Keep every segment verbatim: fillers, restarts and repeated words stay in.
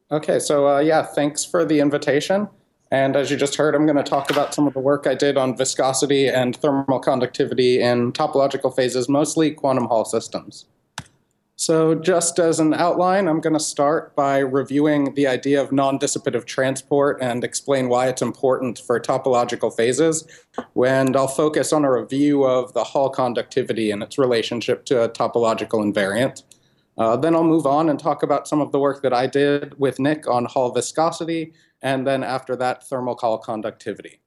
Okay, so uh, yeah, thanks for the invitation. And as you just heard, I'm going to talk about some of the work I did on viscosity and thermal conductivity in topological phases, mostly quantum Hall systems. So just as an outline, I'm going to start by reviewing the idea of non-dissipative transport and explain why it's important for topological phases. And I'll focus on a review of the Hall conductivity and its relationship to a topological invariant. Uh, then I'll move on and talk about some of the work that I did with Nick on Hall viscosity, and then after that, thermal Hall conductivity.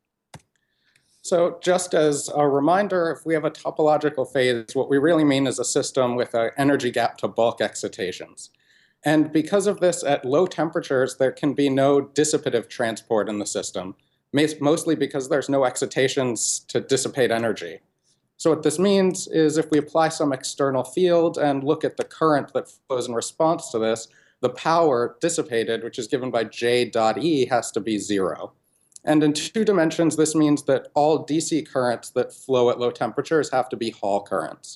So just as a reminder, if we have a topological phase, what we really mean is a system with an energy gap to bulk excitations. And because of this, at low temperatures, there can be no dissipative transport in the system, mostly because there's no excitations to dissipate energy. So what this means is if we apply some external field and look at the current that flows in response to this, the power dissipated, which is given by J dot E, has to be zero. And in two dimensions, this means that all D C currents that flow at low temperatures have to be Hall currents.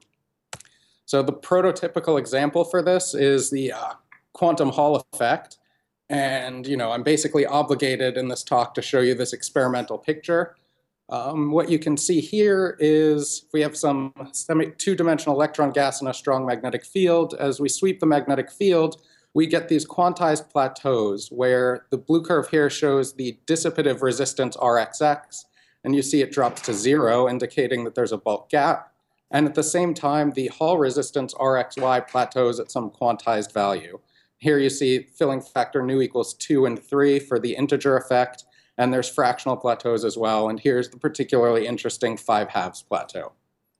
So the prototypical example for this is the uh, quantum Hall effect. And you know, I'm basically obligated in this talk to show you this experimental picture. Um, what you can see here is we have some two-dimensional electron gas and a strong magnetic field. As we sweep the magnetic field, we get these quantized plateaus where the blue curve here shows the dissipative resistance R X X, and you see it drops to zero, indicating that there's a bulk gap. And at the same time, the Hall resistance R X Y plateaus at some quantized value. Here you see filling factor nu equals two and three for the integer effect, and there's fractional plateaus as well. And here's the particularly interesting five halves plateau.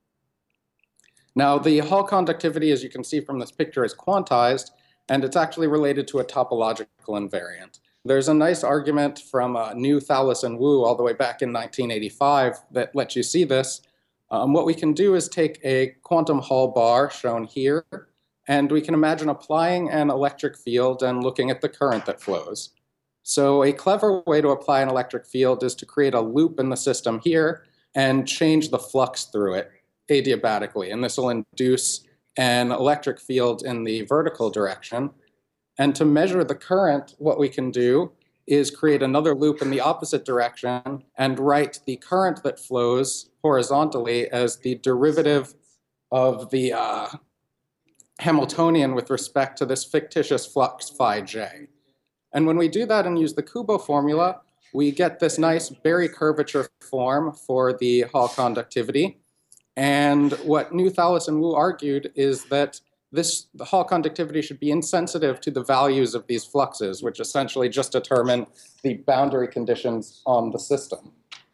Now, the Hall conductivity, as you can see from this picture, is quantized, and it's actually related to a topological invariant. There's a nice argument from uh, New, Thalles, and Wu all the way back in nineteen eighty-five that lets you see this. Um, what we can do is take a quantum Hall bar shown here, and we can imagine applying an electric field and looking at the current that flows. So a clever way to apply an electric field is to create a loop in the system here and change the flux through it adiabatically. And this will induce an electric field in the vertical direction. And to measure the current, what we can do is create another loop in the opposite direction and write the current that flows horizontally as the derivative of the uh, Hamiltonian with respect to this fictitious flux phi j. And when we do that and use the Kubo formula, we get this nice Berry curvature form for the Hall conductivity. And what New, Thalles, and Wu argued is that this, the Hall conductivity should be insensitive to the values of these fluxes, which essentially just determine the boundary conditions on the system.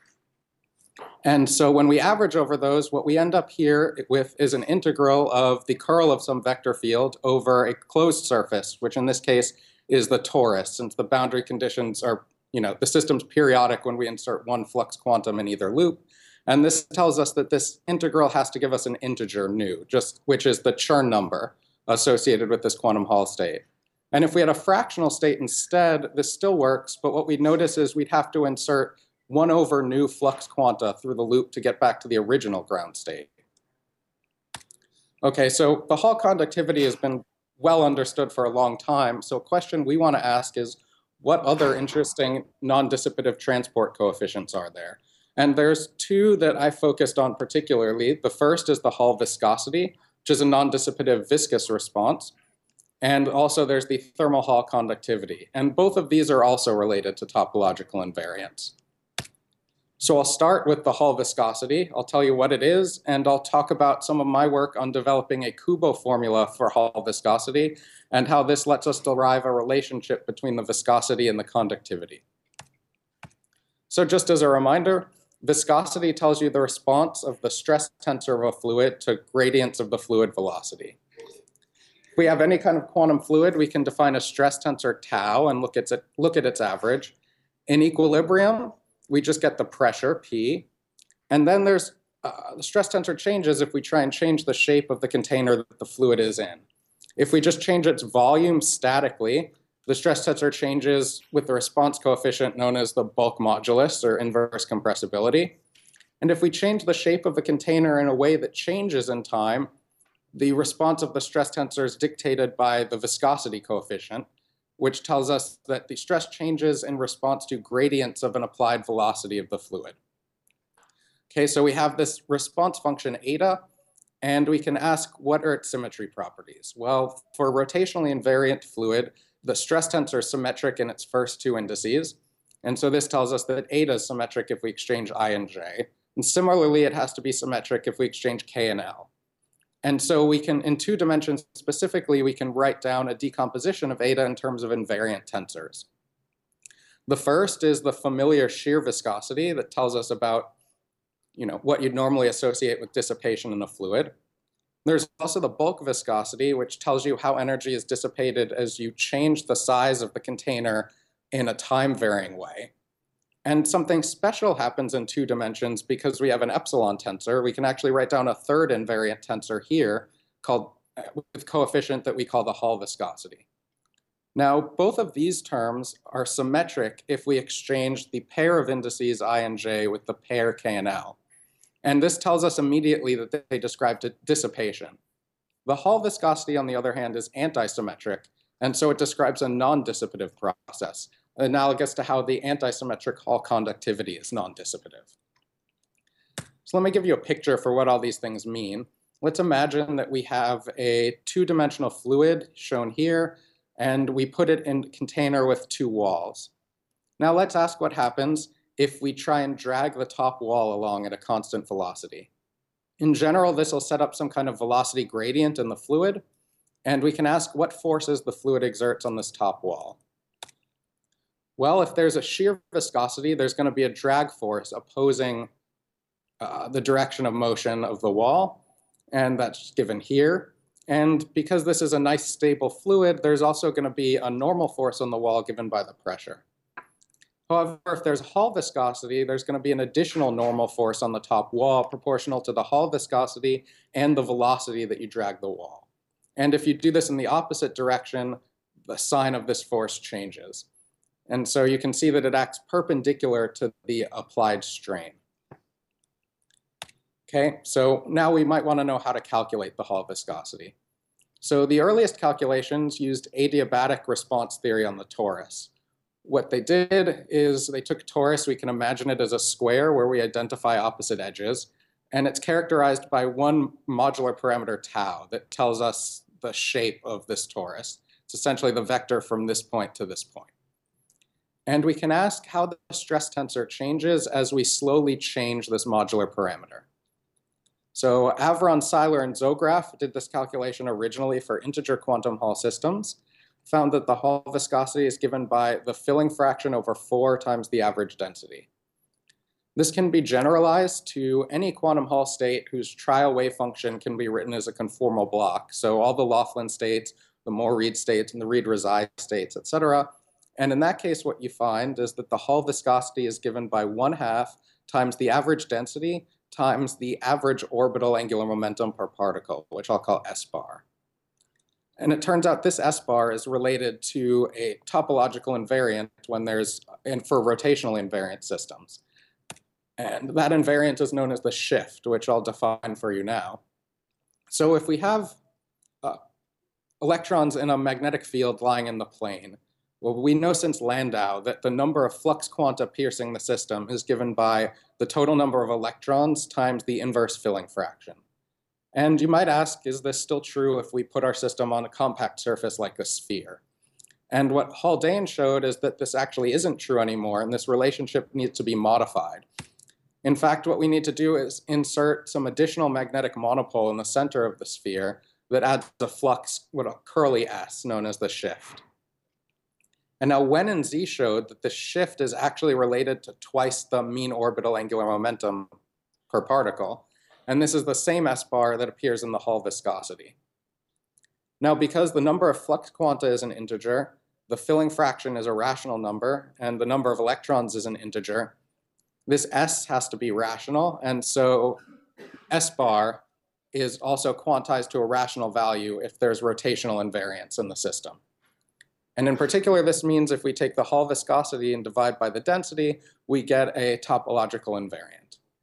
And so when we average over those, what we end up here with is an integral of the curl of some vector field over a closed surface, which in this case is the torus, since the boundary conditions are, you know, the system's periodic when we insert one flux quantum in either loop. And this tells us that this integral has to give us an integer nu, just which is the Chern number associated with this quantum Hall state. And if we had a fractional state instead, this still works, but what we'd notice is we'd have to insert one over nu flux quanta through the loop to get back to the original ground state. Okay, so the Hall conductivity has been well understood for a long time. So a question we want to ask is, what other interesting non-dissipative transport coefficients are there? And there's two that I focused on particularly. The first is the Hall viscosity, which is a non-dissipative viscous response. And also there's the thermal Hall conductivity. And both of these are also related to topological invariance. So I'll start with the Hall viscosity. I'll tell you what it is, and I'll talk about some of my work on developing a Kubo formula for Hall viscosity and how this lets us derive a relationship between the viscosity and the conductivity. So just as a reminder, viscosity tells you the response of the stress tensor of a fluid to gradients of the fluid velocity. If we have any kind of quantum fluid, we can define a stress tensor tau and look at it, look at its average. In equilibrium, we just get the pressure, P. And then there's uh, the stress tensor changes if we try and change the shape of the container that the fluid is in. If we just change its volume statically, the stress tensor changes with the response coefficient known as the bulk modulus, or inverse compressibility. And if we change the shape of the container in a way that changes in time, the response of the stress tensor is dictated by the viscosity coefficient. which tells us that the stress changes in response to gradients of an applied velocity of the fluid. Okay, so we have this response function eta, and we can ask what are its symmetry properties? Well, for rotationally invariant fluid, the stress tensor is symmetric in its first two indices. And so this tells us that eta is symmetric if we exchange I and j. And similarly, it has to be symmetric if we exchange k and l. And so we can, in two dimensions specifically, we can write down a decomposition of eta in terms of invariant tensors. The first is the familiar shear viscosity that tells us about, you know, what you'd normally associate with dissipation in a fluid. There's also the bulk viscosity, which tells you how energy is dissipated as you change the size of the container in a time-varying way. And something special happens in two dimensions because we have an epsilon tensor. We can actually write down a third invariant tensor here called, with coefficient that we call the Hall viscosity. Now, both of these terms are symmetric if we exchange the pair of indices I and j with the pair k and l. And this tells us immediately that they describe dissipation. The Hall viscosity, on the other hand, is antisymmetric, and so it describes a non-dissipative process, analogous to how the antisymmetric Hall conductivity is non-dissipative. So let me give you a picture for what all these things mean. Let's imagine that we have a two-dimensional fluid shown here, and we put it in a container with two walls. Now let's ask what happens if we try and drag the top wall along at a constant velocity. In general, this will set up some kind of velocity gradient in the fluid, and we can ask what forces the fluid exerts on this top wall. Well, if there's a shear viscosity, there's going to be a drag force opposing uh, the direction of motion of the wall, and that's given here. And because this is a nice stable fluid, there's also going to be a normal force on the wall given by the pressure. However, if there's Hall viscosity, there's going to be an additional normal force on the top wall proportional to the Hall viscosity and the velocity that you drag the wall. And if you do this in the opposite direction, the sign of this force changes. And so you can see that it acts perpendicular to the applied strain. Okay, so now we might want to know how to calculate the Hall viscosity. So the earliest calculations used adiabatic response theory on the torus. What they did is they took torus, we can imagine it as a square where we identify opposite edges, and it's characterized by one modular parameter tau that tells us the shape of this torus. It's essentially the vector from this point to this point. And we can ask how the stress tensor changes as we slowly change this modular parameter. So Avron, Seiler, and Zograff did this calculation originally for integer quantum Hall systems, found that the Hall viscosity is given by the filling fraction over four times the average density. This can be generalized to any quantum Hall state whose trial wave function can be written as a conformal block. So all the Laughlin states, the Moore-Reed states, and the Reed-Rezai states, et cetera. And in that case, what you find is that the Hall viscosity is given by one half times the average density times the average orbital angular momentum per particle, which I'll call S bar. And it turns out this S bar is related to a topological invariant when there's, and for rotational invariant systems. And that invariant is known as the shift, which I'll define for you now. So if we have uh, electrons in a magnetic field lying in the plane, well, we know since Landau that the number of flux quanta piercing the system is given by the total number of electrons times the inverse filling fraction. And you might ask, is this still true if we put our system on a compact surface like a sphere? And what Haldane showed is that this actually isn't true anymore, and this relationship needs to be modified. In fact, what we need to do is insert some additional magnetic monopole in the center of the sphere that adds a flux with a curly S known as the shift. And now Wen and Z showed that the shift is actually related to twice the mean orbital angular momentum per particle. And this is the same S bar that appears in the Hall viscosity. Now, because the number of flux quanta is an integer, the filling fraction is a rational number, and the number of electrons is an integer, this S has to be rational, and so S bar is also quantized to a rational value if there's rotational invariance in the system. And in particular, this means if we take the Hall viscosity and divide by the density, we get a topological invariant.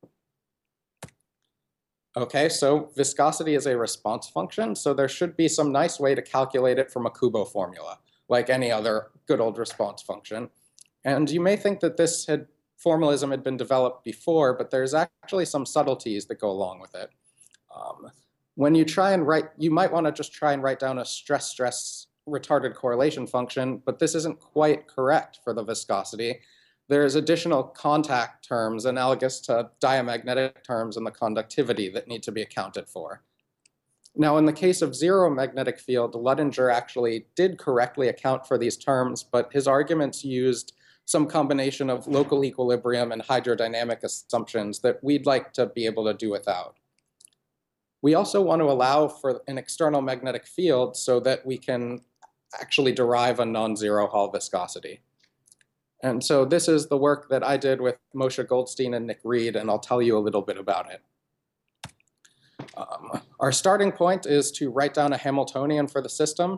Okay, so viscosity is a response function, so there should be some nice way to calculate it from a Kubo formula, like any other good old response function. And you may think that this had formalism had been developed before, but there's actually some subtleties that go along with it. Um, when you try and write, you might want to just try and write down a stress-stress retarded correlation function, but this isn't quite correct for the viscosity. There's additional contact terms analogous to diamagnetic terms in the conductivity that need to be accounted for. Now, in the case of zero magnetic field, Luttinger actually did correctly account for these terms, but his arguments used some combination of local equilibrium and hydrodynamic assumptions that we'd like to be able to do without. We also want to allow for an external magnetic field so that we can actually derive a non-zero Hall viscosity. And so this is the work that I did with Moshe Goldstein and Nick Reed, and I'll tell you a little bit about it. Um, our starting point is to write down a Hamiltonian for the system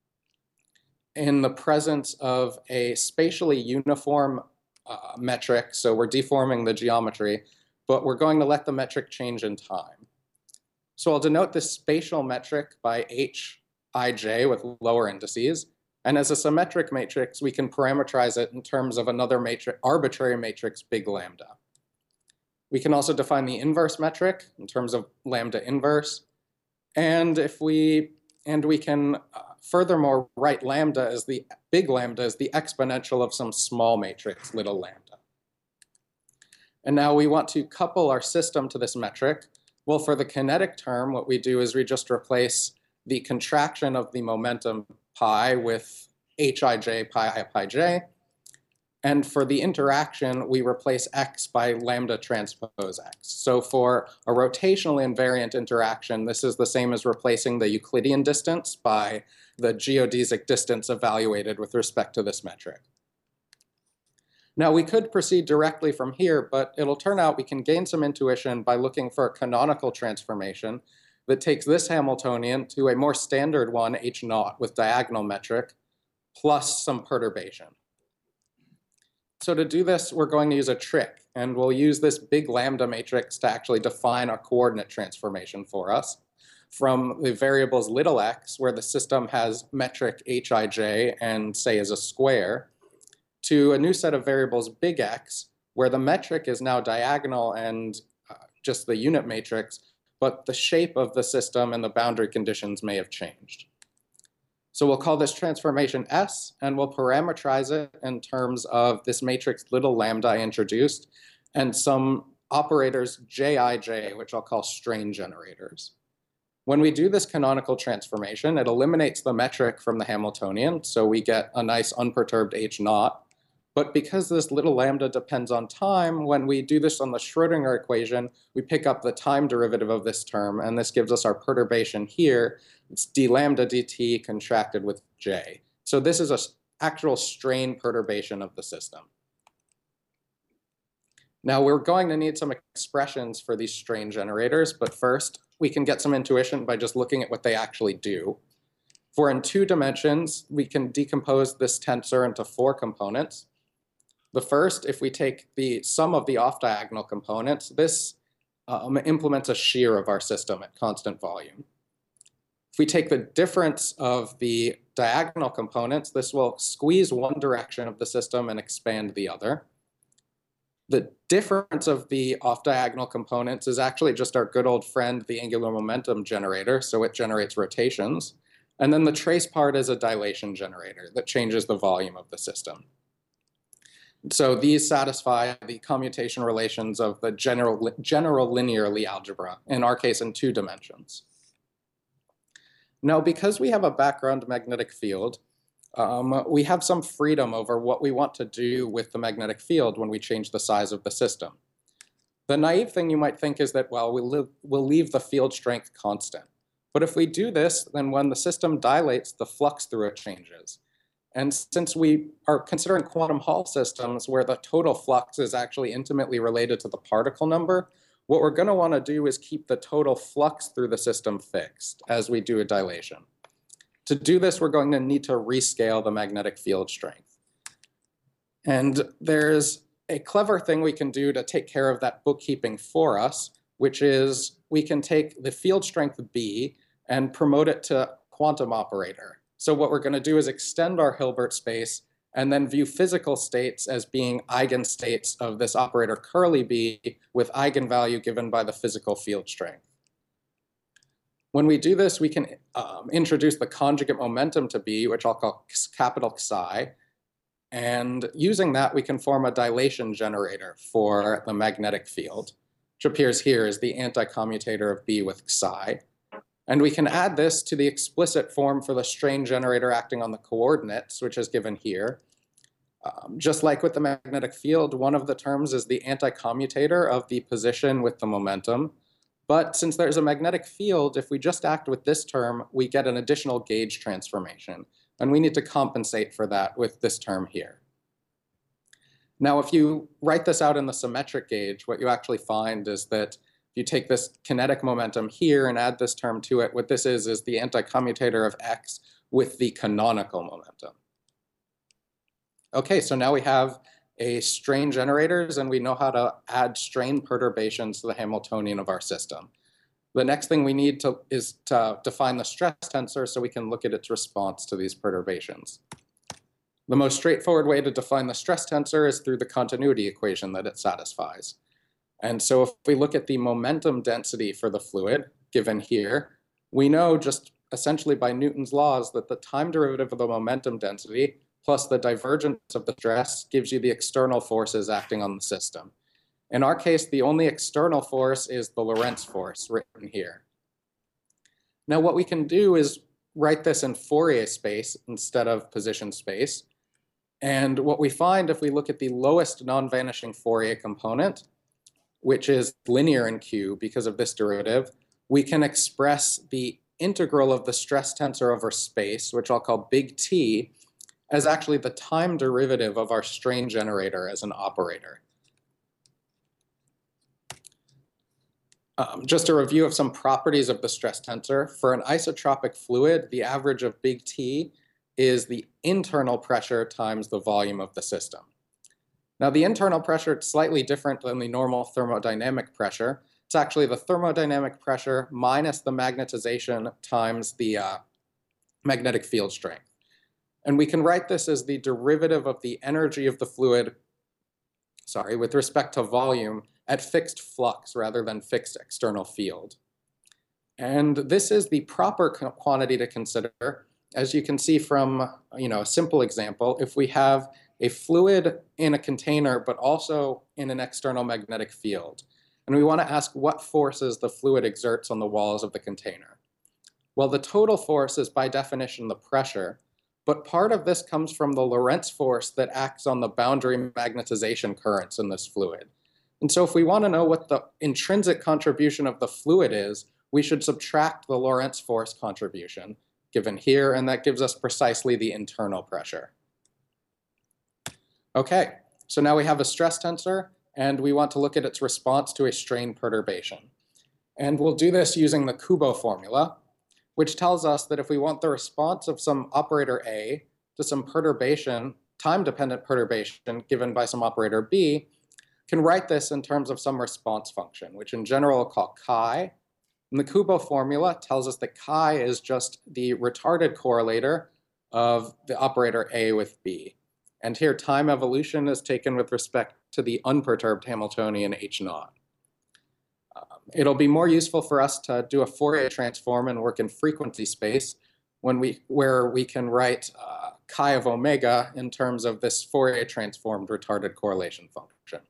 in the presence of a spatially uniform uh, metric. So we're deforming the geometry, but we're going to let the metric change in time. So I'll denote this spatial metric by Hij with lower indices. And as a symmetric matrix, we can parameterize it in terms of another matrix, arbitrary matrix, big lambda. We can also define the inverse metric in terms of lambda inverse. And if we, and we can uh, furthermore write lambda as the, big lambda as the exponential of some small matrix, little lambda. And now we want to couple our system to this metric. Well, for the kinetic term, what we do is we just replace the contraction of the momentum pi with Hij pi i pi j. And for the interaction, we replace x by lambda transpose x. So for a rotationally invariant interaction, this is the same as replacing the Euclidean distance by the geodesic distance evaluated with respect to this metric. Now, we could proceed directly from here, but it'll turn out we can gain some intuition by looking for a canonical transformation that takes this Hamiltonian to a more standard one, H naught, with diagonal metric, plus some perturbation. So to do this, we're going to use a trick, and we'll use this big lambda matrix to actually define a coordinate transformation for us from the variables little x, where the system has metric Hij and say is a square, to a new set of variables big X, where the metric is now diagonal and uh, just the unit matrix, but the shape of the system and the boundary conditions may have changed. So we'll call this transformation S, and we'll parameterize it in terms of this matrix little lambda I introduced, and some operators Jij, which I'll call strain generators. When we do this canonical transformation, it eliminates the metric from the Hamiltonian, so we get a nice unperturbed H naught. But because this little lambda depends on time, when we do this on the Schrodinger equation, we pick up the time derivative of this term, and this gives us our perturbation here. It's d lambda dt contracted with j. So this is an actual strain perturbation of the system. Now we're going to need some expressions for these strain generators, but first we can get some intuition by just looking at what they actually do. For in two dimensions, we can decompose this tensor into four components. The first, if we take the sum of the off-diagonal components, this um, implements a shear of our system at constant volume. If we take the difference of the diagonal components, this will squeeze one direction of the system and expand the other. The difference of the off-diagonal components is actually just our good old friend, the angular momentum generator, so it generates rotations. And then the trace part is a dilation generator that changes the volume of the system. So these satisfy the commutation relations of the general, general linear Lie algebra, in our case in two dimensions. Now, because we have a background magnetic field, um, we have some freedom over what we want to do with the magnetic field when we change the size of the system. The naive thing you might think is that, well, we'll, we'll leave the field strength constant. But if we do this, then when the system dilates, the flux through it changes. And since we are considering quantum Hall systems where the total flux is actually intimately related to the particle number, what we're going to want to do is keep the total flux through the system fixed as we do a dilation. To do this, we're going to need to rescale the magnetic field strength. And there's a clever thing we can do to take care of that bookkeeping for us, which is we can take the field strength B and promote it to quantum operator. So what we're going to do is extend our Hilbert space and then view physical states as being eigenstates of this operator curly B with eigenvalue given by the physical field strength. When we do this, we can um, introduce the conjugate momentum to B, which I'll call capital Psi. And using that, we can form a dilation generator for the magnetic field, which appears here as the anti-commutator of B with Psi. And we can add this to the explicit form for the strain generator acting on the coordinates, which is given here. Um, just like with the magnetic field, one of the terms is the anti-commutator of the position with the momentum. But since there's a magnetic field, if we just act with this term, we get an additional gauge transformation. And we need to compensate for that with this term here. Now, if you write this out in the symmetric gauge, what you actually find is that if you take this kinetic momentum here and add this term to it, what this is is the anti-commutator of x with the canonical momentum. Okay, so now we have a strain generators, and we know how to add strain perturbations to the Hamiltonian of our system. The next thing we need to is to define the stress tensor so we can look at its response to these perturbations. The most straightforward way to define the stress tensor is through the continuity equation that it satisfies. And so if we look at the momentum density for the fluid, given here, we know just essentially by Newton's laws that the time derivative of the momentum density plus the divergence of the stress gives you the external forces acting on the system. In our case, the only external force is the Lorentz force written here. Now what we can do is write this in Fourier space instead of position space. And what we find if we look at the lowest non-vanishing Fourier component, which is linear in Q because of this derivative, we can express the integral of the stress tensor over space, which I'll call big T, as actually the time derivative of our strain generator as an operator. Um, just a review of some properties of the stress tensor. For an isotropic fluid, the average of big T is the internal pressure times the volume of the system. Now the internal pressure is slightly different than the normal thermodynamic pressure. It's actually the thermodynamic pressure minus the magnetization times the uh, magnetic field strength. And we can write this as the derivative of the energy of the fluid, sorry, with respect to volume at fixed flux rather than fixed external field. And this is the proper quantity to consider. As you can see from, you know, a simple example, if we have a fluid in a container, but also in an external magnetic field, and we want to ask what forces the fluid exerts on the walls of the container. Well, the total force is by definition the pressure, but part of this comes from the Lorentz force that acts on the boundary magnetization currents in this fluid. And so if we want to know what the intrinsic contribution of the fluid is, we should subtract the Lorentz force contribution given here, and that gives us precisely the internal pressure. Okay, so now we have a stress tensor, and we want to look at its response to a strain perturbation. And we'll do this using the Kubo formula, which tells us that if we want the response of some operator A to some perturbation, time-dependent perturbation given by some operator B, can write this in terms of some response function, which in general we'll call chi. And the Kubo formula tells us that chi is just the retarded correlator of the operator A with B. And here time evolution is taken with respect to the unperturbed Hamiltonian H naught. Um, it'll be more useful for us to do a Fourier transform and work in frequency space when we, where we can write uh, chi of omega in terms of this Fourier transformed retarded correlation function.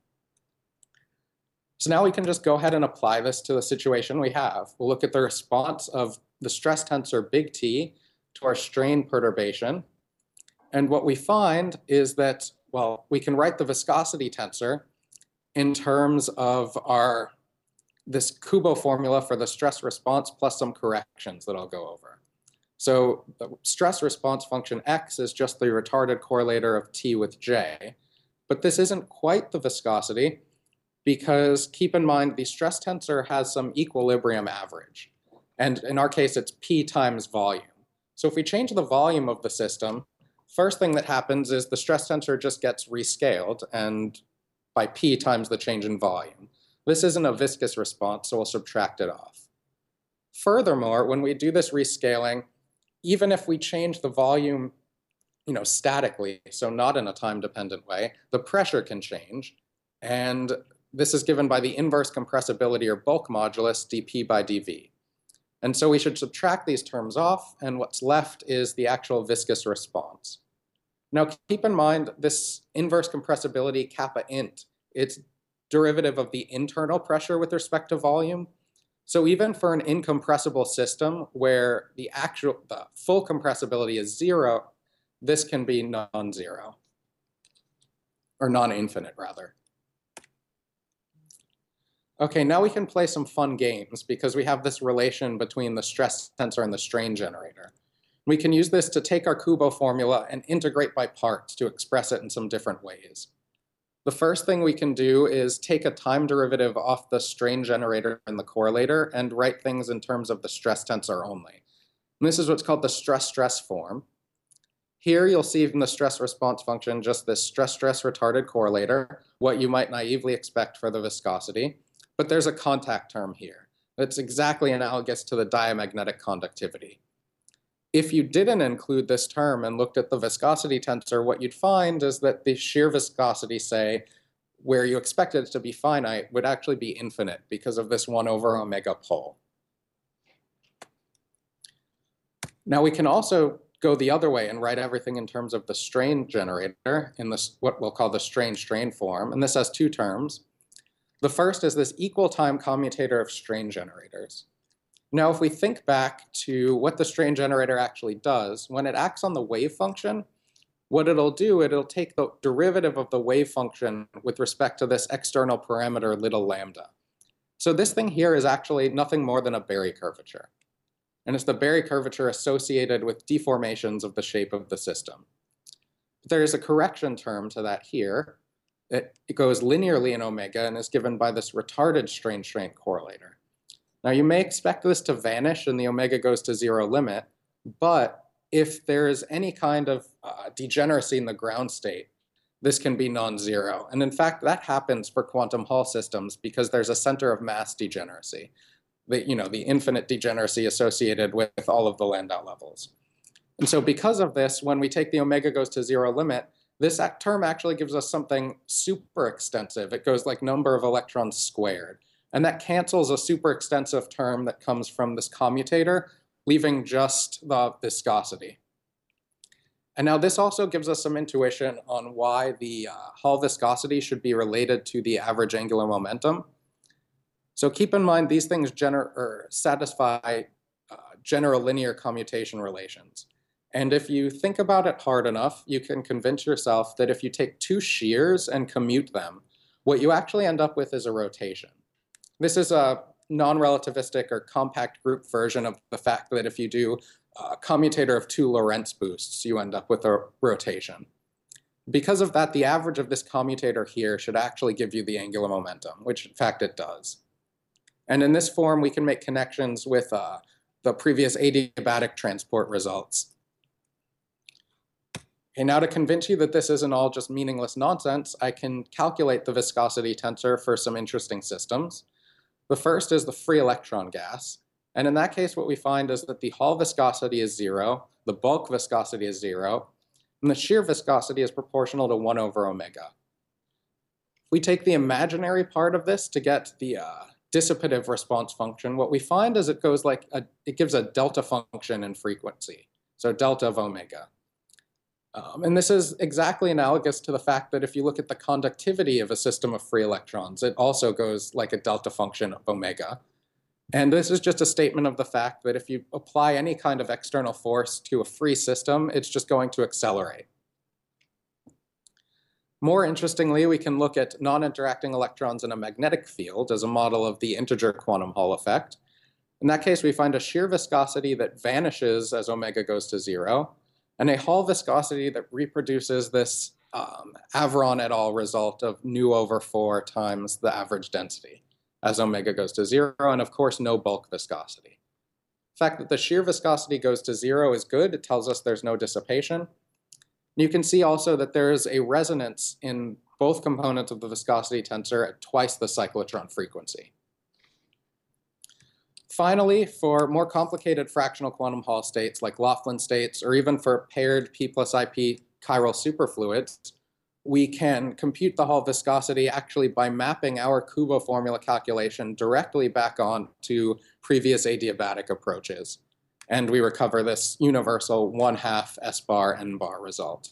So now we can just go ahead and apply this to the situation we have. We'll look at the response of the stress tensor big T to our strain perturbation. And what we find is that, well, we can write the viscosity tensor in terms of our this Kubo formula for the stress response plus some corrections that I'll go over. So the stress response function x is just the retarded correlator of T with J, but this isn't quite the viscosity because keep in mind the stress tensor has some equilibrium average. And in our case, it's P times volume. So if we change the volume of the system, first thing that happens is the stress tensor just gets rescaled and by P times the change in volume. This isn't a viscous response, so we'll subtract it off. Furthermore, when we do this rescaling, even if we change the volume, you know, statically, so not in a time-dependent way, the pressure can change. And this is given by the inverse compressibility or bulk modulus dP by dV. And so we should subtract these terms off, and what's left is the actual viscous response. Now keep in mind this inverse compressibility kappa int, it's derivative of the internal pressure with respect to volume. So even for an incompressible system where the actual, the full compressibility is zero, this can be non-zero, or non-infinite rather. Okay, now we can play some fun games because we have this relation between the stress tensor and the strain generator. We can use this to take our Kubo formula and integrate by parts to express it in some different ways. The first thing we can do is take a time derivative off the strain generator and the correlator and write things in terms of the stress tensor only. And this is what's called the stress-stress form. Here you'll see in the stress response function just this stress-stress retarded correlator, what you might naively expect for the viscosity. But there's a contact term here that's exactly analogous to the diamagnetic conductivity. If you didn't include this term and looked at the viscosity tensor, what you'd find is that the shear viscosity, say, where you expected it to be finite, would actually be infinite because of this one over omega pole. Now we can also go the other way and write everything in terms of the strain generator in this, what we'll call the strain-strain form, and this has two terms. The first is this equal time commutator of strain generators. Now, if we think back to what the strain generator actually does, when it acts on the wave function, what it'll do, it'll take the derivative of the wave function with respect to this external parameter little lambda. So this thing here is actually nothing more than a Berry curvature. And it's the Berry curvature associated with deformations of the shape of the system. But there is a correction term to that here. It, it goes linearly in omega and is given by this retarded strain-strain correlator. Now you may expect this to vanish and the omega goes to zero limit, but if there is any kind of uh, degeneracy in the ground state, this can be non-zero. And in fact, that happens for quantum Hall systems because there's a center of mass degeneracy, the, you know, the infinite degeneracy associated with all of the Landau levels. And so because of this, when we take the omega goes to zero limit, this term actually gives us something super extensive. It goes like number of electrons squared. And that cancels a super extensive term that comes from this commutator, leaving just the viscosity. And now this also gives us some intuition on why the uh, Hall viscosity should be related to the average angular momentum. So keep in mind these things gener or satisfy uh, general linear commutation relations. And if you think about it hard enough, you can convince yourself that if you take two shears and commute them, what you actually end up with is a rotation. This is a non-relativistic or compact group version of the fact that if you do a commutator of two Lorentz boosts, you end up with a rotation. Because of that, the average of this commutator here should actually give you the angular momentum, which in fact it does. And in this form, we can make connections with uh, the previous adiabatic transport results. Okay, now to convince you that this isn't all just meaningless nonsense, I can calculate the viscosity tensor for some interesting systems. The first is the free electron gas. And in that case, what we find is that the Hall viscosity is zero, the bulk viscosity is zero, and the shear viscosity is proportional to one over omega. We take the imaginary part of this to get the uh, dissipative response function. What we find is it goes like, a, it gives a delta function in frequency, so delta of omega. Um, and this is exactly analogous to the fact that if you look at the conductivity of a system of free electrons, it also goes like a delta function of omega. And this is just a statement of the fact that if you apply any kind of external force to a free system, it's just going to accelerate. More interestingly, we can look at non-interacting electrons in a magnetic field as a model of the integer quantum Hall effect. In that case, we find a shear viscosity that vanishes as omega goes to zero, and a Hall viscosity that reproduces this um, Avron et al. Result of nu over four times the average density as omega goes to zero, and of course no bulk viscosity. The fact that the shear viscosity goes to zero is good. It tells us there's no dissipation. You can see also that there is a resonance in both components of the viscosity tensor at twice the cyclotron frequency. Finally, for more complicated fractional quantum Hall states like Laughlin states, or even for paired P plus I P chiral superfluids, we can compute the Hall viscosity actually by mapping our Kubo formula calculation directly back on to previous adiabatic approaches. And we recover this universal one half S bar N bar result.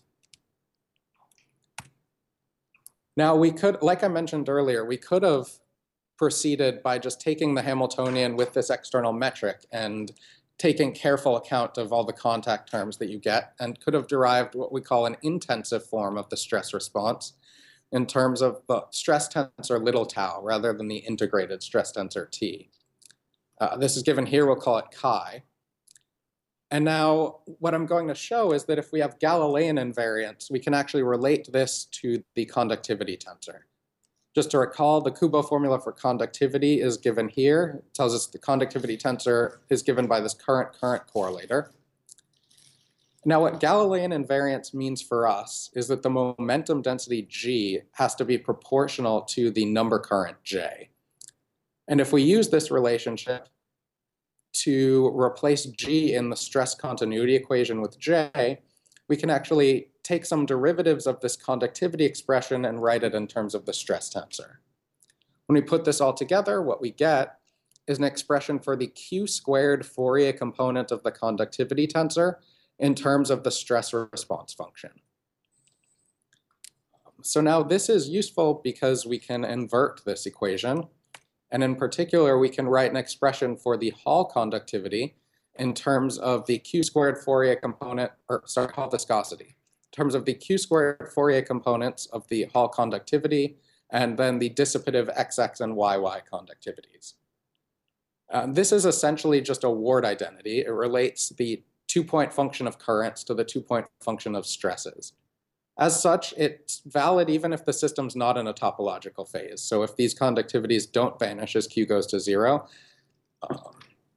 Now we could, like I mentioned earlier, we could have proceeded by just taking the Hamiltonian with this external metric and taking careful account of all the contact terms that you get, and could have derived what we call an intensive form of the stress response in terms of the stress tensor little tau rather than the integrated stress tensor T. Uh, this is given here, we'll call it chi. And now what I'm going to show is that if we have Galilean invariance, we can actually relate this to the conductivity tensor. Just to recall, the Kubo formula for conductivity is given here. It tells us the conductivity tensor is given by this current-current correlator. Now, what Galilean invariance means for us is that the momentum density G has to be proportional to the number current J. And if we use this relationship to replace G in the stress continuity equation with J, we can actually take some derivatives of this conductivity expression and write it in terms of the stress tensor. When we put this all together, what we get is an expression for the Q squared Fourier component of the conductivity tensor in terms of the stress response function. So now this is useful because we can invert this equation. And in particular, we can write an expression for the Hall conductivity in terms of the Q squared Fourier component, or sorry, Hall viscosity, in terms of the Q squared Fourier components of the Hall conductivity, and then the dissipative X X and Y Y conductivities. Um, this is essentially just a ward identity. It relates the two-point function of currents to the two-point function of stresses. As such, it's valid even if the system's not in a topological phase. So if these conductivities don't vanish as Q goes to zero. Um,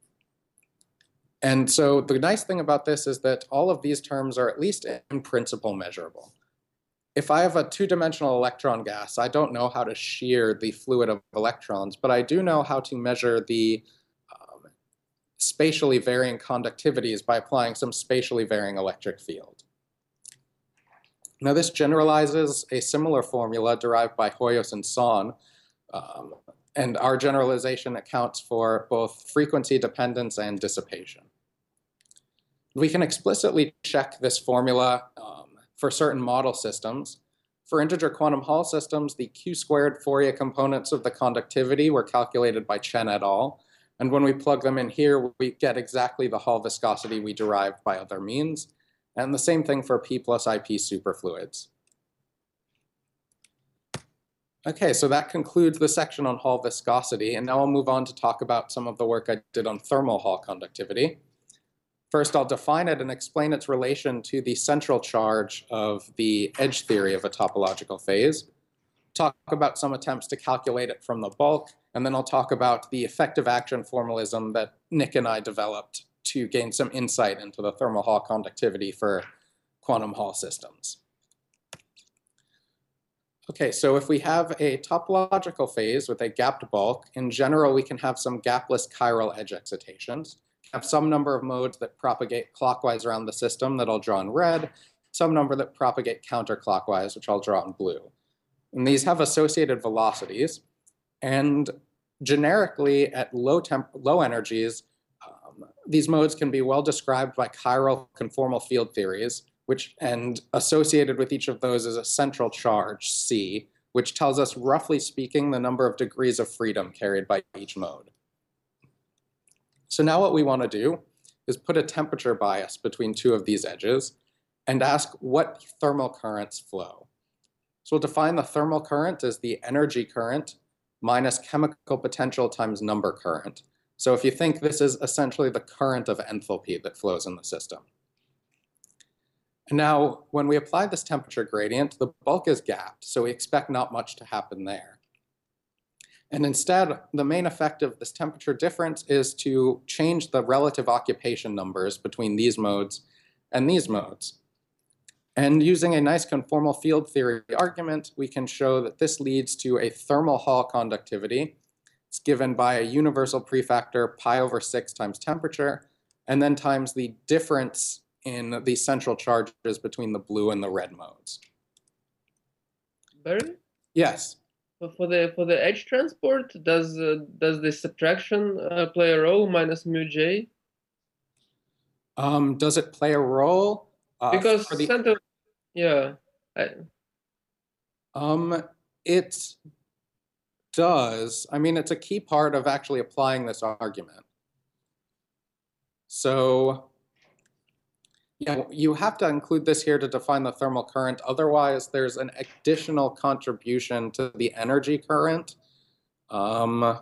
and so the nice thing about this is that all of these terms are at least in principle measurable. If I have a two-dimensional electron gas, I don't know how to shear the fluid of electrons, but I do know how to measure the um, spatially varying conductivities by applying some spatially varying electric field. Now this generalizes a similar formula derived by Hoyos and Son, um, and our generalization accounts for both frequency dependence and dissipation. We can explicitly check this formula um, for certain model systems. For integer quantum Hall systems, the Q squared Fourier components of the conductivity were calculated by Chen et al. And when we plug them in here, we get exactly the Hall viscosity we derived by other means. And the same thing for P plus I P superfluids. Okay, so that concludes the section on Hall viscosity, and now I'll move on to talk about some of the work I did on thermal Hall conductivity. First, I'll define it and explain its relation to the central charge of the edge theory of a topological phase, talk about some attempts to calculate it from the bulk, and then I'll talk about the effective action formalism that Nick and I developed to gain some insight into the thermal Hall conductivity for quantum Hall systems. Okay, so if we have a topological phase with a gapped bulk, in general we can have some gapless chiral edge excitations, have some number of modes that propagate clockwise around the system that I'll draw in red, some number that propagate counterclockwise, which I'll draw in blue. And these have associated velocities, and generically at low, temp low energies, these modes can be well described by chiral conformal field theories, which, and associated with each of those is a central charge, C, which tells us, roughly speaking, the number of degrees of freedom carried by each mode. So now what we want to do is put a temperature bias between two of these edges and ask what thermal currents flow. So we'll define the thermal current as the energy current minus chemical potential times number current. So if you think this is essentially the current of enthalpy that flows in the system. And now, when we apply this temperature gradient, the bulk is gapped, so we expect not much to happen there. And instead, the main effect of this temperature difference is to change the relative occupation numbers between these modes and these modes. And using a nice conformal field theory argument, we can show that this leads to a thermal Hall conductivity It's given by a universal prefactor pi over six times temperature, and then times the difference in the central charges between the blue and the red modes. Barry? Yes. So for the for the edge transport, does uh, does the subtraction uh, play a role minus mu j? Um, does it play a role? Uh, Because for the, center, yeah. I, um, it does. I mean, it's a key part of actually applying this argument. So yeah, you have to include this here to define the thermal current. Otherwise, there's an additional contribution to the energy current. Um,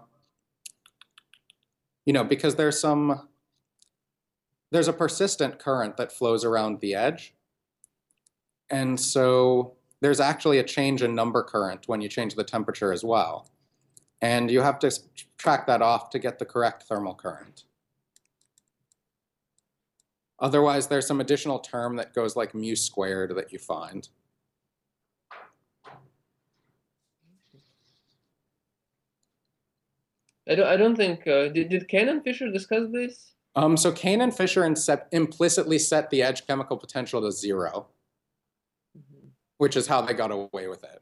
you know, because there's some, there's a persistent current that flows around the edge. And so there's actually a change in number current when you change the temperature as well. And you have to track that off to get the correct thermal current. Otherwise, there's some additional term that goes like mu squared that you find. I don't I don't think uh, did did Kane and Fisher discuss this? Um, so Kane and Fisher implicitly set the edge chemical potential to zero, mm-hmm. which is how they got away with it.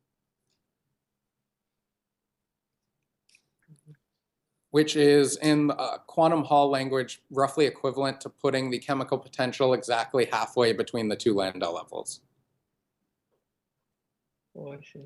Which is, in uh, quantum Hall language, roughly equivalent to putting the chemical potential exactly halfway between the two lambda levels. Oh, I see.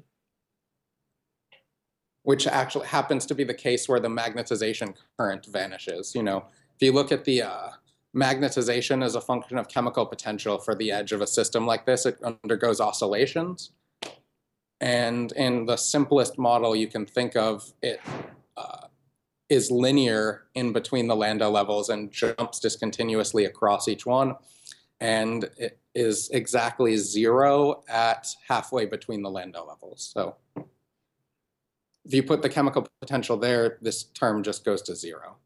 Which actually happens to be the case where the magnetization current vanishes. You know, if you look at the uh, magnetization as a function of chemical potential for the edge of a system like this, it undergoes oscillations. And in the simplest model you can think of, it uh, is linear in between the lambda levels and jumps discontinuously across each one. And it is exactly zero at halfway between the lambda levels. So if you put the chemical potential there, this term just goes to zero.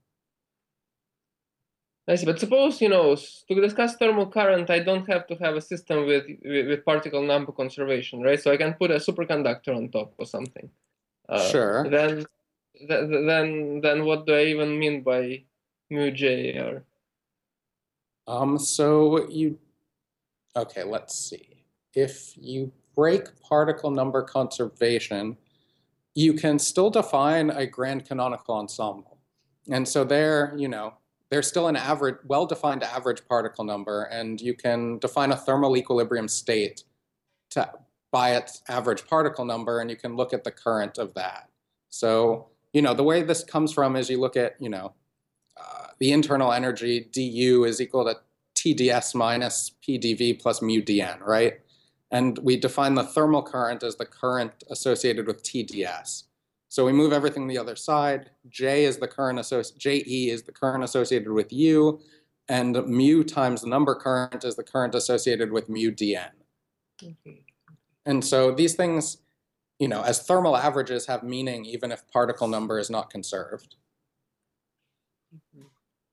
I see, but suppose, you know, to discuss thermal current, I don't have to have a system with, with, with particle number conservation, right? So I can put a superconductor on top or something. Uh, sure. Then, th then, then what do I even mean by mu j? Or um, so you, okay, let's see. If you break particle number conservation, you can still define a grand canonical ensemble. And so there, you know, there's still an average, well-defined average particle number, and you can define a thermal equilibrium state to, by its average particle number, and you can look at the current of that. So, you know, the way this comes from is you look at, you know, uh, the internal energy du is equal to T d S minus P d V plus mu dn, right? And we define the thermal current as the current associated with T d S. So we move everything the other side. J is the current associated, J E is the current associated with U, and mu times the number current is the current associated with mu dn. Okay. And so these things, you know, as thermal averages have meaning even if particle number is not conserved. Mm-hmm.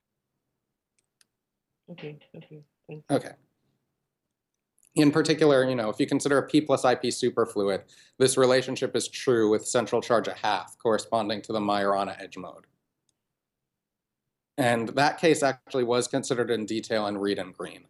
Okay, okay, thanks. Okay. In particular, you know, if you consider a P plus I P superfluid, this relationship is true with central charge at half, corresponding to the Majorana edge mode. And that case actually was considered in detail in Reed and Green.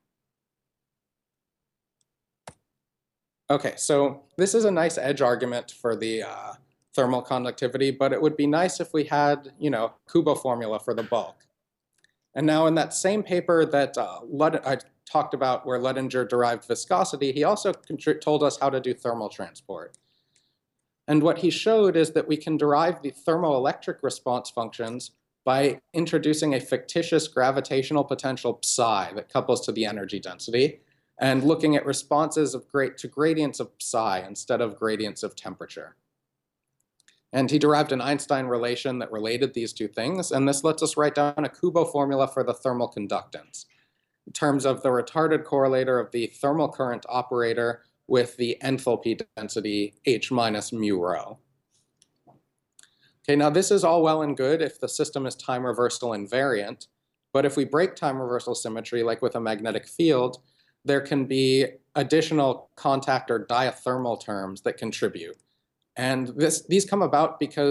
Okay, so this is a nice edge argument for the uh, thermal conductivity, but it would be nice if we had, you know, Kubo formula for the bulk. And now in that same paper that uh, Lud I talked about where Luttinger derived viscosity, he also told us how to do thermal transport. And what he showed is that we can derive the thermoelectric response functions by introducing a fictitious gravitational potential psi that couples to the energy density and looking at responses of great to gradients of psi instead of gradients of temperature. And he derived an Einstein relation that related these two things, and this lets us write down a Kubo formula for the thermal conductance in terms of the retarded correlator of the thermal current operator with the enthalpy density H minus mu rho. Okay, now this is all well and good if the system is time reversal invariant, but if we break time reversal symmetry, like with a magnetic field, there can be additional contact or diathermal terms that contribute. And this, these come about because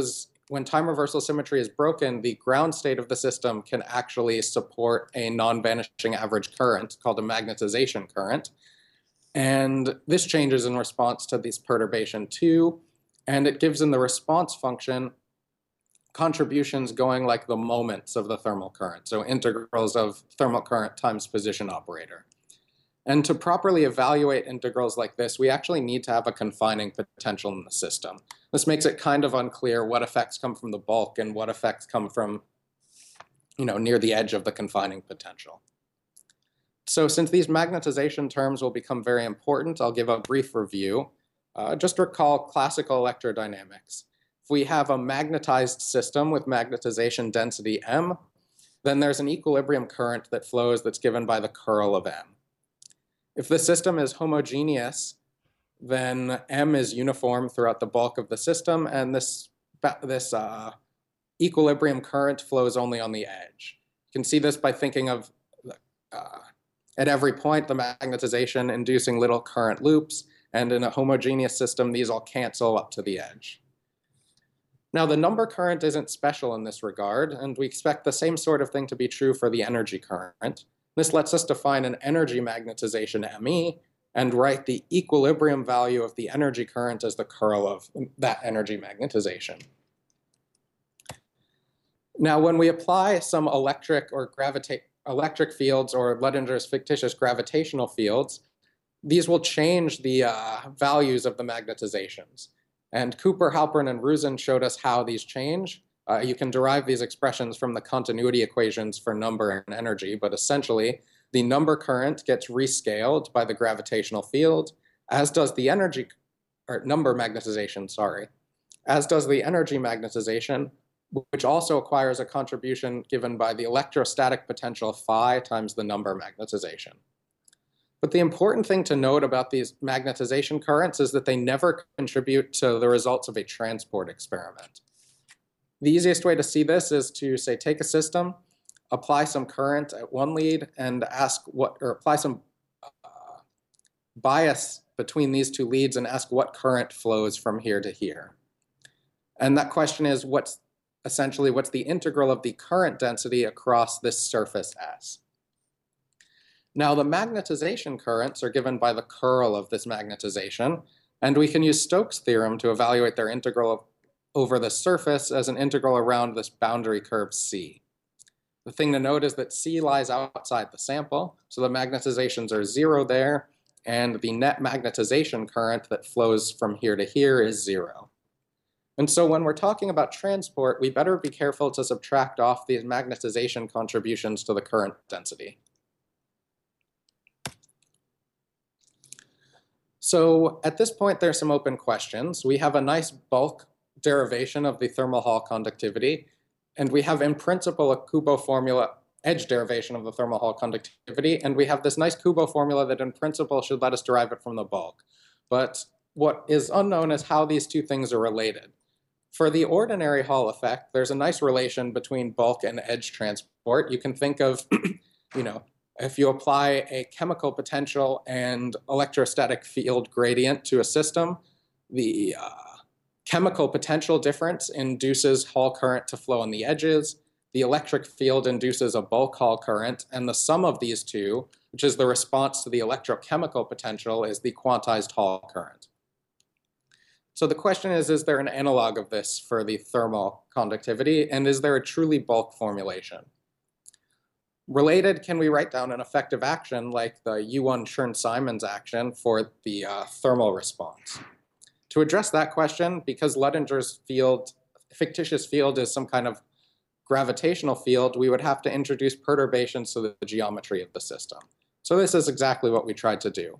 when time reversal symmetry is broken, the ground state of the system can actually support a non-vanishing average current called a magnetization current. And this changes in response to this perturbation too, and it gives in the response function contributions going like the moments of the thermal current, so integrals of thermal current times position operator. And to properly evaluate integrals like this, we actually need to have a confining potential in the system. This makes it kind of unclear what effects come from the bulk and what effects come from, you know, near the edge of the confining potential. So since these magnetization terms will become very important, I'll give a brief review. Uh, just recall classical electrodynamics. If we have a magnetized system with magnetization density m, then there's an equilibrium current that flows that's given by the curl of m. If the system is homogeneous, then m is uniform throughout the bulk of the system, and this, this uh, equilibrium current flows only on the edge. You can see this by thinking of uh, at every point, the magnetization inducing little current loops, and in a homogeneous system, these all cancel up to the edge. Now, the number current isn't special in this regard, and we expect the same sort of thing to be true for the energy current. This lets us define an energy magnetization M E and write the equilibrium value of the energy current as the curl of that energy magnetization. Now, when we apply some electric or gravitate electric fields or Leidinger's fictitious gravitational fields, these will change the uh, values of the magnetizations. And Cooper, Halpern, and Rosen showed us how these change. Uh, you can derive these expressions from the continuity equations for number and energy, but essentially, the number current gets rescaled by the gravitational field, as does the energy, or number magnetization, sorry, as does the energy magnetization, which also acquires a contribution given by the electrostatic potential phi times the number magnetization. But the important thing to note about these magnetization currents is that they never contribute to the results of a transport experiment. The easiest way to see this is to, say, take a system, apply some current at one lead, and ask what, or apply some uh, bias between these two leads and ask what current flows from here to here. And that question is, what's essentially, what's the integral of the current density across this surface S? Now, the magnetization currents are given by the curl of this magnetization, and we can use Stokes' theorem to evaluate their integral of, over the surface as an integral around this boundary curve C. The thing to note is that C lies outside the sample, so the magnetizations are zero there, and the net magnetization current that flows from here to here is zero. And so when we're talking about transport, we better be careful to subtract off these magnetization contributions to the current density. So at this point, there's some open questions. We have a nice bulk derivation of the thermal Hall conductivity, and we have in principle a Kubo formula edge derivation of the thermal Hall conductivity, and we have this nice Kubo formula that in principle should let us derive it from the bulk. But what is unknown is how these two things are related. For the ordinary Hall effect, there's a nice relation between bulk and edge transport. You can think of, you know, if you apply a chemical potential and electrostatic field gradient to a system, the uh, chemical potential difference induces Hall current to flow on the edges. The electric field induces a bulk Hall current, and the sum of these two, which is the response to the electrochemical potential, is the quantized Hall current. So the question is, is there an analog of this for the thermal conductivity, and is there a truly bulk formulation? Related, can we write down an effective action like the U one Chern-Simons action for the uh, thermal response? To address that question, because Leidinger's field, fictitious field is some kind of gravitational field, we would have to introduce perturbations to the geometry of the system. So this is exactly what we tried to do.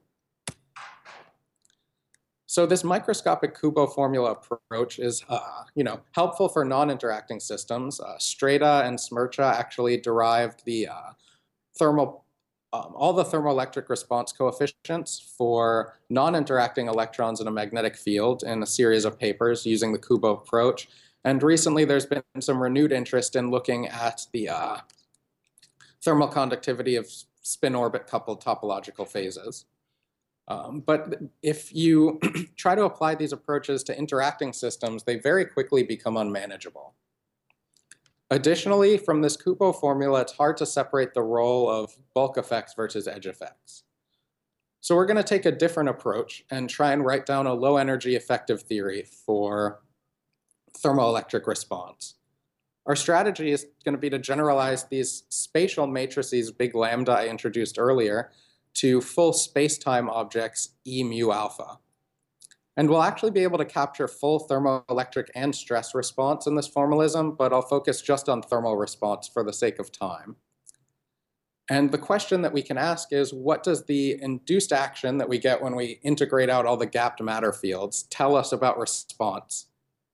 So this microscopic Kubo formula approach is, uh, you know, helpful for non-interacting systems. Uh, Strata and Smercha actually derived the uh, thermal, um, all the thermoelectric response coefficients for non-interacting electrons in a magnetic field in a series of papers using the Kubo approach. And recently, there's been some renewed interest in looking at the uh, thermal conductivity of spin-orbit coupled topological phases. Um, but if you try to apply these approaches to interacting systems, they very quickly become unmanageable. Additionally, from this Kupo formula, it's hard to separate the role of bulk effects versus edge effects. So we're going to take a different approach and try and write down a low energy effective theory for thermoelectric response. Our strategy is going to be to generalize these spatial matrices, big lambda I introduced earlier, to full space-time objects E mu alpha. And we'll actually be able to capture full thermoelectric and stress response in this formalism, but I'll focus just on thermal response for the sake of time. And the question that we can ask is, what does the induced action that we get when we integrate out all the gapped matter fields tell us about response?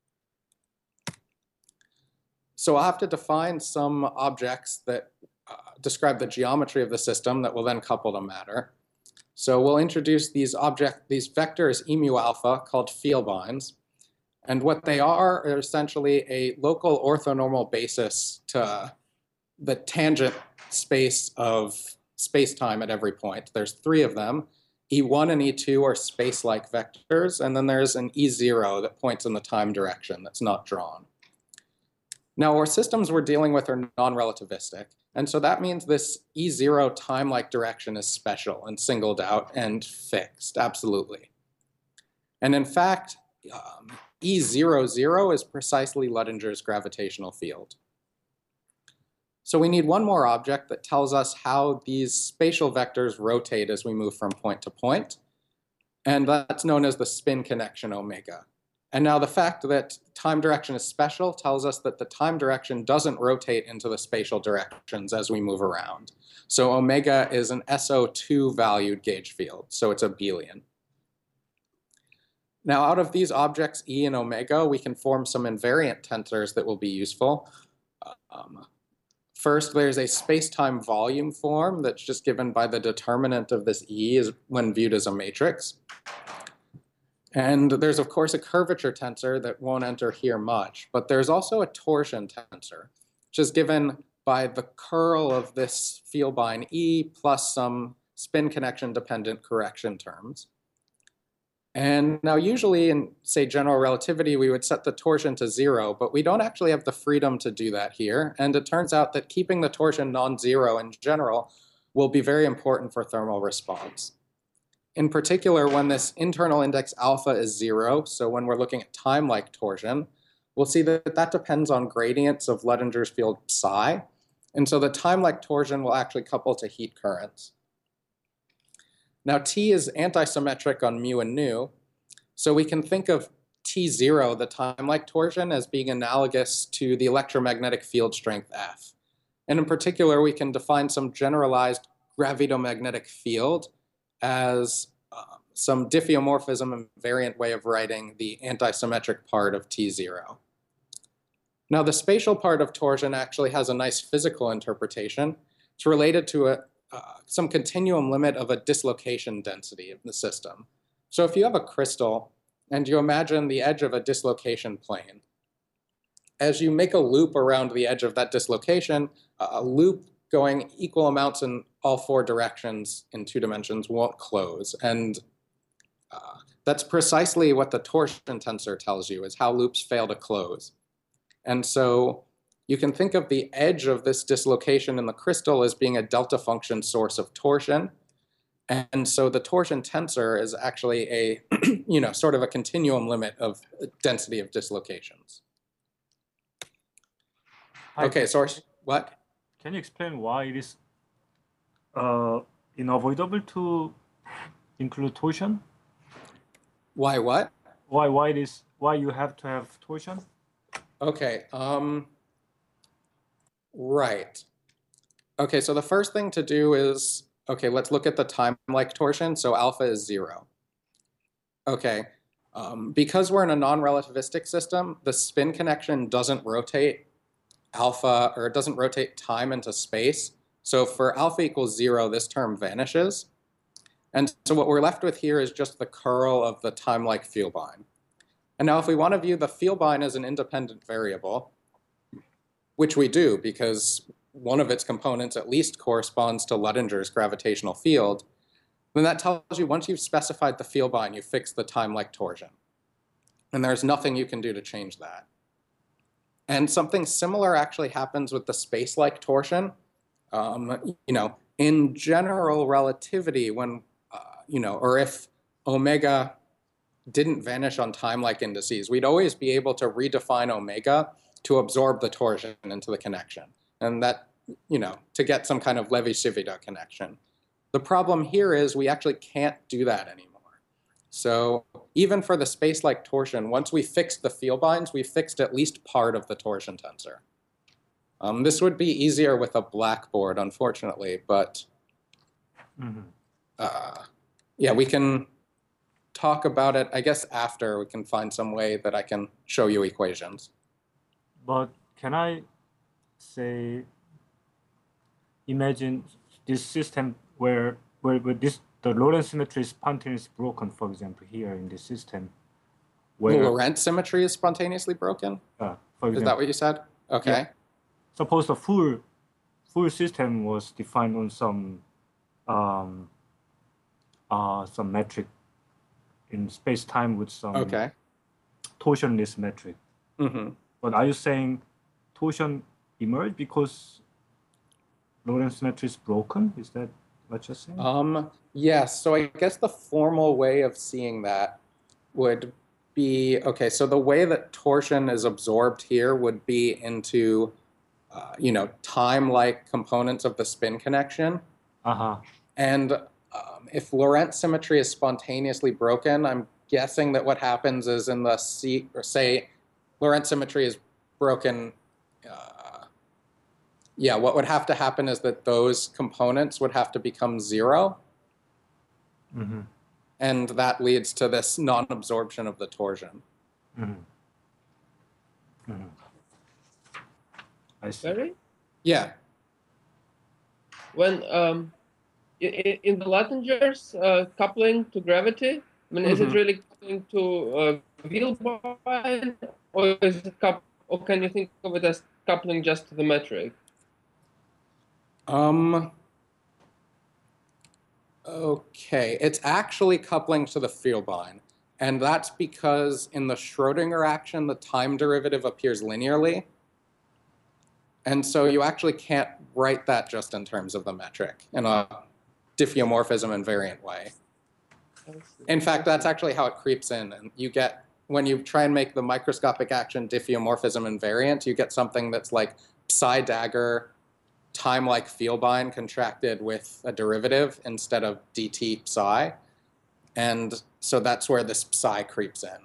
So I'll have to define some objects that uh, describe the geometry of the system that will then couple to matter. So we'll introduce these object, these vectors E mu alpha called vielbeins. And what they are are essentially a local orthonormal basis to the tangent space of space-time at every point. There's three of them. E one and E two are space-like vectors, and then there's an E zero that points in the time direction that's not drawn. Now, our systems we're dealing with are non-relativistic, and so that means this E zero time-like direction is special and singled out and fixed, absolutely. And in fact, um, E zero zero is precisely Luttinger's gravitational field. So we need one more object that tells us how these spatial vectors rotate as we move from point to point, and that's known as the spin connection omega. And now the fact that time direction is special tells us that the time direction doesn't rotate into the spatial directions as we move around. So omega is an S O two valued gauge field, so it's abelian. Now out of these objects, E and omega, we can form some invariant tensors that will be useful. Um, first, there's a space-time volume form that's just given by the determinant of this E is when viewed as a matrix. And there's, of course, a curvature tensor that won't enter here much, but there's also a torsion tensor, which is given by the curl of this vielbein E plus some spin connection dependent correction terms. And now usually in, say, general relativity, we would set the torsion to zero, but we don't actually have the freedom to do that here. And it turns out that keeping the torsion non-zero in general will be very important for thermal response. In particular, when this internal index alpha is zero, so when we're looking at time-like torsion, we'll see that that depends on gradients of Luttinger's field psi. And so the time-like torsion will actually couple to heat currents. Now T is antisymmetric on mu and nu, so we can think of T zero, the time-like torsion, as being analogous to the electromagnetic field strength F. And in particular, we can define some generalized gravitomagnetic field as uh, some diffeomorphism invariant way of writing the antisymmetric part of T zero. Now the spatial part of torsion actually has a nice physical interpretation. It's related to a, uh, some continuum limit of a dislocation density of the system. So if you have a crystal and you imagine the edge of a dislocation plane, as you make a loop around the edge of that dislocation, a loop going equal amounts in all four directions in two dimensions won't close. And uh, that's precisely what the torsion tensor tells you, is how loops fail to close. And so you can think of the edge of this dislocation in the crystal as being a delta function source of torsion. And so the torsion tensor is actually a, you know, sort of a continuum limit of density of dislocations. Okay, so what? Can you explain why it is uh, unavoidable to include torsion? Why what? Why why it is why you have to have torsion? Okay. Um, right. Okay. So the first thing to do is, okay, let's look at the time-like torsion. So alpha is zero. Okay. Um, because we're in a non-relativistic system, the spin connection doesn't rotate alpha, or it doesn't rotate time into space. So for alpha equals zero, this term vanishes. And so what we're left with here is just the curl of the time-like vielbein. And now if we want to view the vielbein as an independent variable, which we do because one of its components at least corresponds to Luttinger's gravitational field, then that tells you once you've specified the field bind, you fix the time-like torsion. And there's nothing you can do to change that. And something similar actually happens with the space-like torsion. Um, you know, in general relativity, when, uh, you know, or if omega didn't vanish on time-like indices, we'd always be able to redefine omega to absorb the torsion into the connection. And that, you know, to get some kind of Levi-Civita connection. The problem here is we actually can't do that anymore. So even for the space-like torsion, once we fixed the field binds, we fixed at least part of the torsion tensor. Um, this would be easier with a blackboard, unfortunately, but mm-hmm. uh, yeah, we can talk about it, I guess, after we can find some way that I can show you equations. But can I say, imagine this system where, where, where this, the Lorentz symmetry is spontaneously broken, for example, here in this system. Where the Lorentz symmetry is spontaneously broken? Uh, for example, is that what you said? Okay. Yeah. Suppose the full, full system was defined on some, um, uh, some metric in space-time with some okay. torsionless metric. Mm-hmm. But are you saying torsion emerged because Lorentz symmetry is broken? Is that what you're saying? Um, yes. So I guess the formal way of seeing that would be, okay, so the way that torsion is absorbed here would be into, uh, you know, time-like components of the spin connection. Uh-huh. And um, if Lorentz symmetry is spontaneously broken, I'm guessing that what happens is in the C, or say, Lorentz symmetry is broken. Uh, yeah, what would have to happen is that those components would have to become zero. Mm-hmm. And that leads to this non-absorption of the torsion. Mm-hmm. Mm-hmm. I see. Very? Yeah. When um, in, in the Lattingers uh, coupling to gravity, I mean, mm-hmm. is it really coupling to uh, wheel bind, or is it coup- or can you think of it as coupling just to the metric? Um. Okay, it's actually coupling to the field bind, and that's because in the Schrodinger action, the time derivative appears linearly, and so you actually can't write that just in terms of the metric in a diffeomorphism invariant way. In fact, that's actually how it creeps in, and you get, when you try and make the microscopic action diffeomorphism invariant, you get something that's like psi dagger time-like field bind contracted with a derivative instead of dt psi. And so that's where this psi creeps in.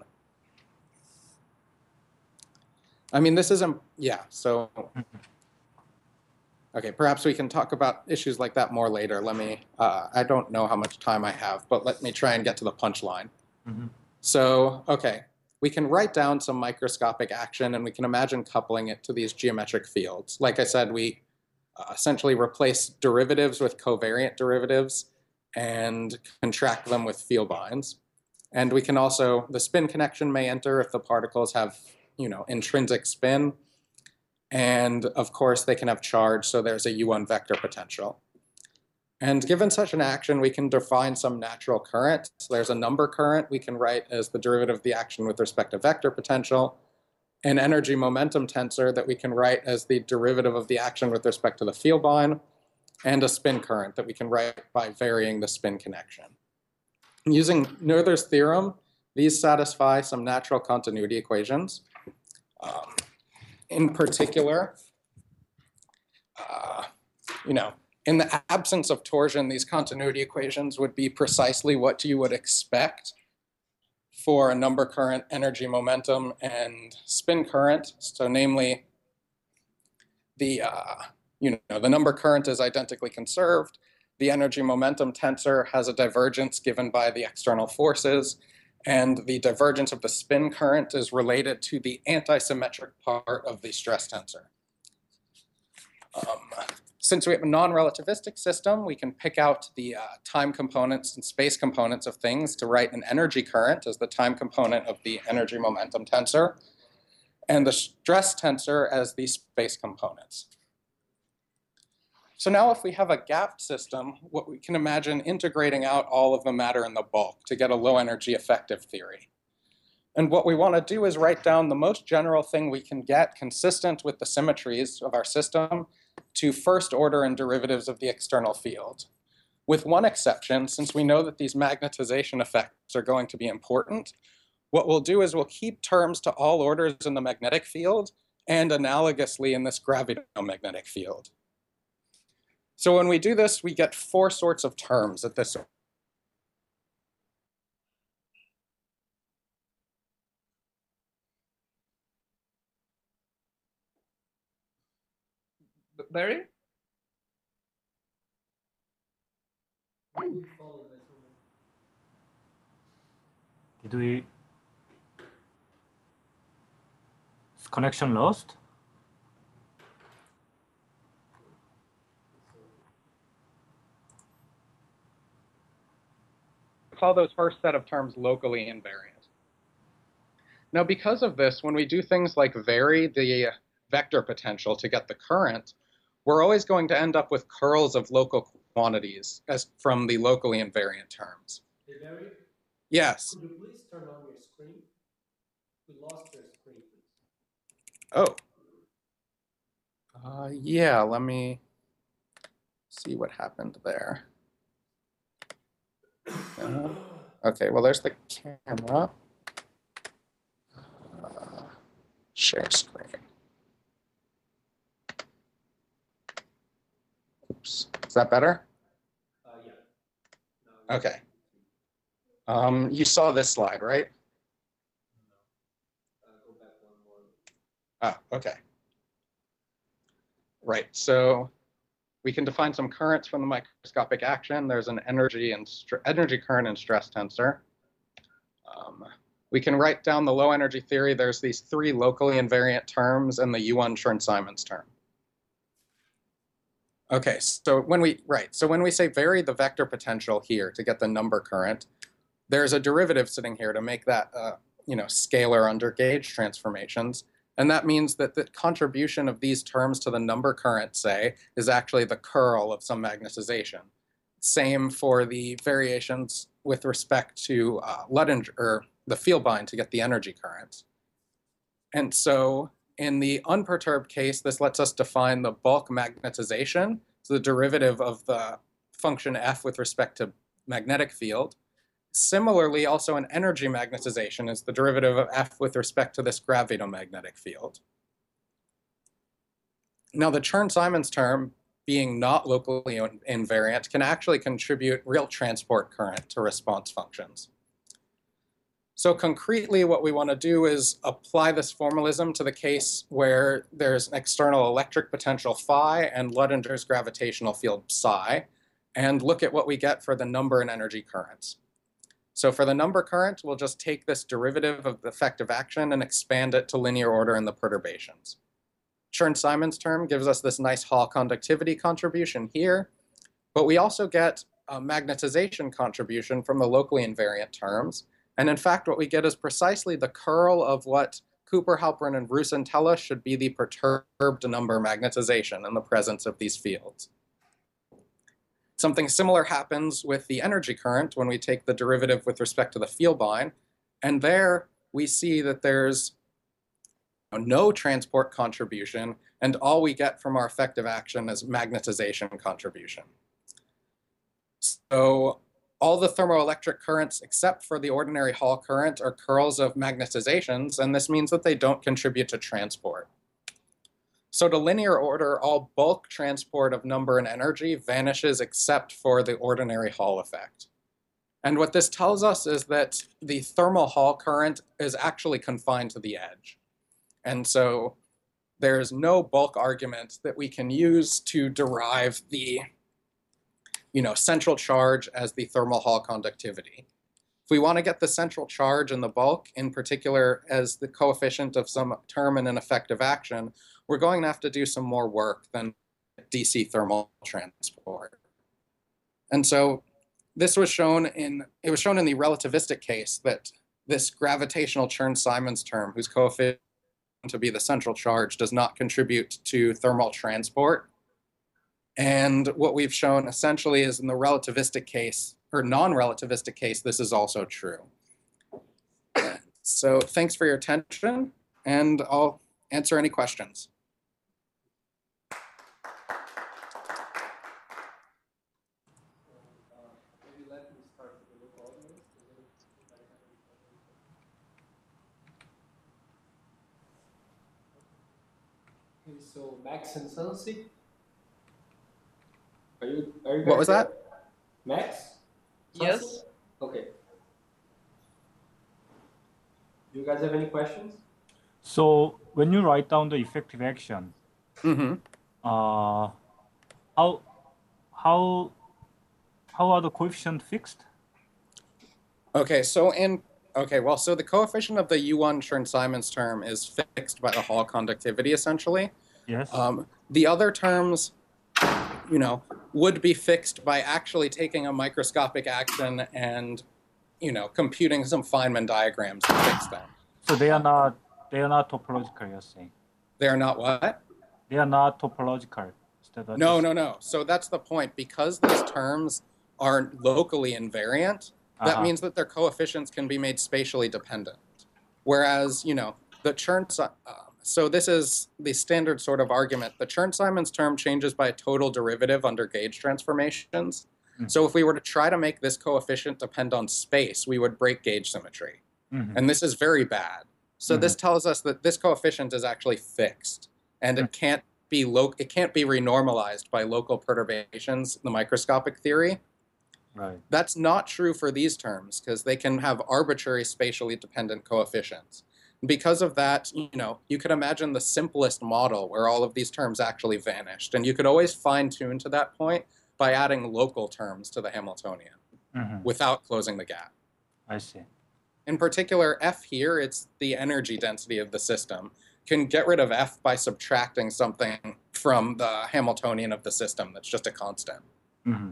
I mean, this isn't, yeah, so, okay, perhaps we can talk about issues like that more later. Let me, uh, I don't know how much time I have, but let me try and get to the punchline. Mm-hmm. So, okay, we can write down some microscopic action and we can imagine coupling it to these geometric fields. Like I said, we Uh, essentially replace derivatives with covariant derivatives and contract them with field binds. And we can also, the spin connection may enter if the particles have, you know, intrinsic spin. And of course, they can have charge, so there's a U one vector potential. And given such an action, we can define some natural current. So there's a number current we can write as the derivative of the action with respect to vector potential, an energy momentum tensor that we can write as the derivative of the action with respect to the field bind, and a spin current that we can write by varying the spin connection. Using Noether's theorem, these satisfy some natural continuity equations. Um, in particular, uh, you know, in the absence of torsion, these continuity equations would be precisely what you would expect for a number current, energy momentum, and spin current. So namely, the, uh, you know, the number current is identically conserved. The energy momentum tensor has a divergence given by the external forces, and the divergence of the spin current is related to the antisymmetric part of the stress tensor. Um, Since we have a non-relativistic system, we can pick out the uh, time components and space components of things to write an energy current as the time component of the energy momentum tensor, and the stress tensor as the space components. So now if we have a gapped system, what we can imagine integrating out all of the matter in the bulk to get a low energy effective theory. And what we want to do is write down the most general thing we can get consistent with the symmetries of our system to first order and derivatives of the external field. With one exception, since we know that these magnetization effects are going to be important, what we'll do is we'll keep terms to all orders in the magnetic field and analogously in this gravitomagnetic field. So when we do this, we get four sorts of terms at this. Barry? Did we? Is connection lost? Call those first set of terms locally invariant. Now, because of this, when we do things like vary the vector potential to get the current, we're always going to end up with curls of local quantities as from the locally invariant terms. Hey, Barry? Yes. Could you please turn on your screen? We lost your screen, please. Oh. Uh, yeah, let me see what happened there. Uh, okay, well, there's the camera. Uh, share screen. Oops. Is that better? Uh, yeah. No, Okay. Um, you saw this slide, right? no. Uh, go back one more. Ah, okay. Right, so we can define some currents from the microscopic action. There's an energy and energy current and stress tensor. Um, we can write down the low energy theory. There's these three locally invariant terms and the U one Chern-Simons term. Okay, so when we, right, so when we say vary the vector potential here to get the number current, there's a derivative sitting here to make that, uh, you know, scalar under gauge transformations. And that means that the contribution of these terms to the number current, say, is actually the curl of some magnetization. Same for the variations with respect to uh, Luttinger, or the field bind to get the energy current. And so in the unperturbed case, this lets us define the bulk magnetization, so the derivative of the function f with respect to magnetic field. Similarly, also an energy magnetization is the derivative of f with respect to this gravitomagnetic field. Now, the Chern-Simons term, being not locally invariant, can actually contribute real transport current to response functions. So concretely, what we want to do is apply this formalism to the case where there's an external electric potential phi and Luttinger's gravitational field psi, and look at what we get for the number and energy currents. So for the number current, we'll just take this derivative of the effective action and expand it to linear order in the perturbations. Chern-Simons term gives us this nice Hall conductivity contribution here, but we also get a magnetization contribution from the locally invariant terms. And in fact, what we get is precisely the curl of what Cooper, Halperin, and Rusin tell us should be the perturbed number magnetization in the presence of these fields. Something similar happens with the energy current when we take the derivative with respect to the field bind. And there we see that there's no transport contribution, and all we get from our effective action is magnetization contribution. So all the thermoelectric currents except for the ordinary Hall current are curls of magnetizations, and this means that they don't contribute to transport. So to linear order, all bulk transport of number and energy vanishes except for the ordinary Hall effect. And what this tells us is that the thermal Hall current is actually confined to the edge. And so there's no bulk argument that we can use to derive the, you know, central charge as the thermal Hall conductivity. If we want to get the central charge in the bulk, in particular as the coefficient of some term in an effective action, we're going to have to do some more work than D C thermal transport. And so this was shown in, it was shown in the relativistic case that this gravitational Chern-Simons term, whose coefficient to be the central charge, does not contribute to thermal transport. And what we've shown essentially is in the relativistic case, or non-relativistic case, this is also true. So thanks for your attention, and I'll answer any questions. Okay, so Max and Sansi, are you are you guys What was there? that? Max? Yes. Sansi? Okay. Do you guys have any questions? So when you write down the effective action, Mm-hmm. uh, how how how are the coefficient fixed? Okay, so in okay, well, so the coefficient of the U one Chern-Simons term is fixed by the Hall conductivity, essentially. Yes. Um, the other terms, you know, would be fixed by actually taking a microscopic action and, you know, computing some Feynman diagrams to fix them. So they are not they are not topological. You're saying They're not what? they are not topological. Is that what No, you're no, no. So that's the point. Because these terms are locally invariant, that Uh-huh. means that their coefficients can be made spatially dependent. Whereas, you know, the Chern, uh, so this is the standard sort of argument. The Chern-Simons term changes by a total derivative under gauge transformations. Mhm. So if we were to try to make this coefficient depend on space, we would break gauge symmetry. Mhm. And this is very bad. So this tells us that this coefficient is actually fixed, and it can't be lo- it can't be renormalized by local perturbations in the microscopic theory. Right. That's not true for these terms because they can have arbitrary spatially dependent coefficients. Because of that, you know, you could imagine the simplest model where all of these terms actually vanished, and you could always fine tune to that point by adding local terms to the Hamiltonian Mhm. without closing the gap. I see. In particular, F here, it's the energy density of the system, can get rid of F by subtracting something from the Hamiltonian of the system that's just a constant. Mm-hmm.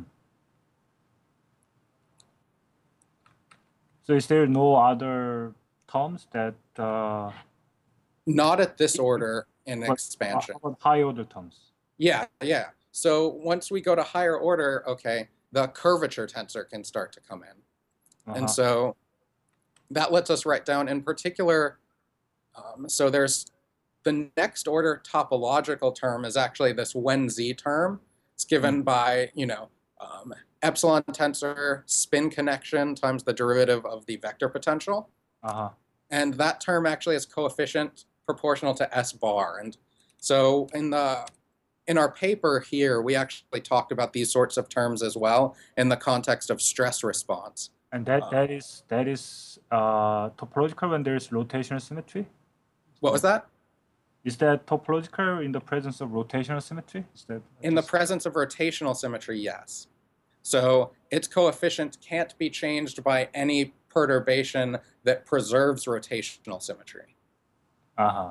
So is there no other terms that uh, Not at this order in what- expansion. how about high order terms? Yeah, yeah. So once we go to higher order, okay, the curvature tensor can start to come in. Uh-huh. And so that lets us write down in particular, um, so there's the next order topological term is actually this when z term. It's given by, you know, um, epsilon tensor spin connection times the derivative of the vector potential. Uh-huh. And that term actually has coefficient proportional to S bar. And so in the in our paper here, we actually talked about these sorts of terms as well in the context of stress response. And that Uh, that is that is uh, topological when there is rotational symmetry. What was that? Is that topological in the presence of rotational symmetry? Is that In the presence of rotational symmetry, yes. So its coefficient can't be changed by any perturbation that preserves rotational symmetry. Uh-huh.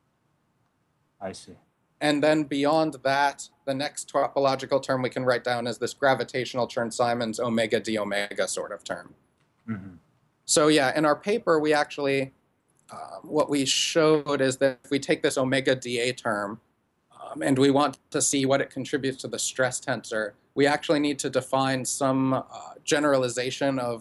I see. And then beyond that, the next topological term we can write down is this gravitational Chern-Simons omega d omega sort of term. Mm-hmm. So yeah, in our paper, we actually, um, what we showed is that if we take this omega dA term um, and we want to see what it contributes to the stress tensor, we actually need to define some uh, generalization of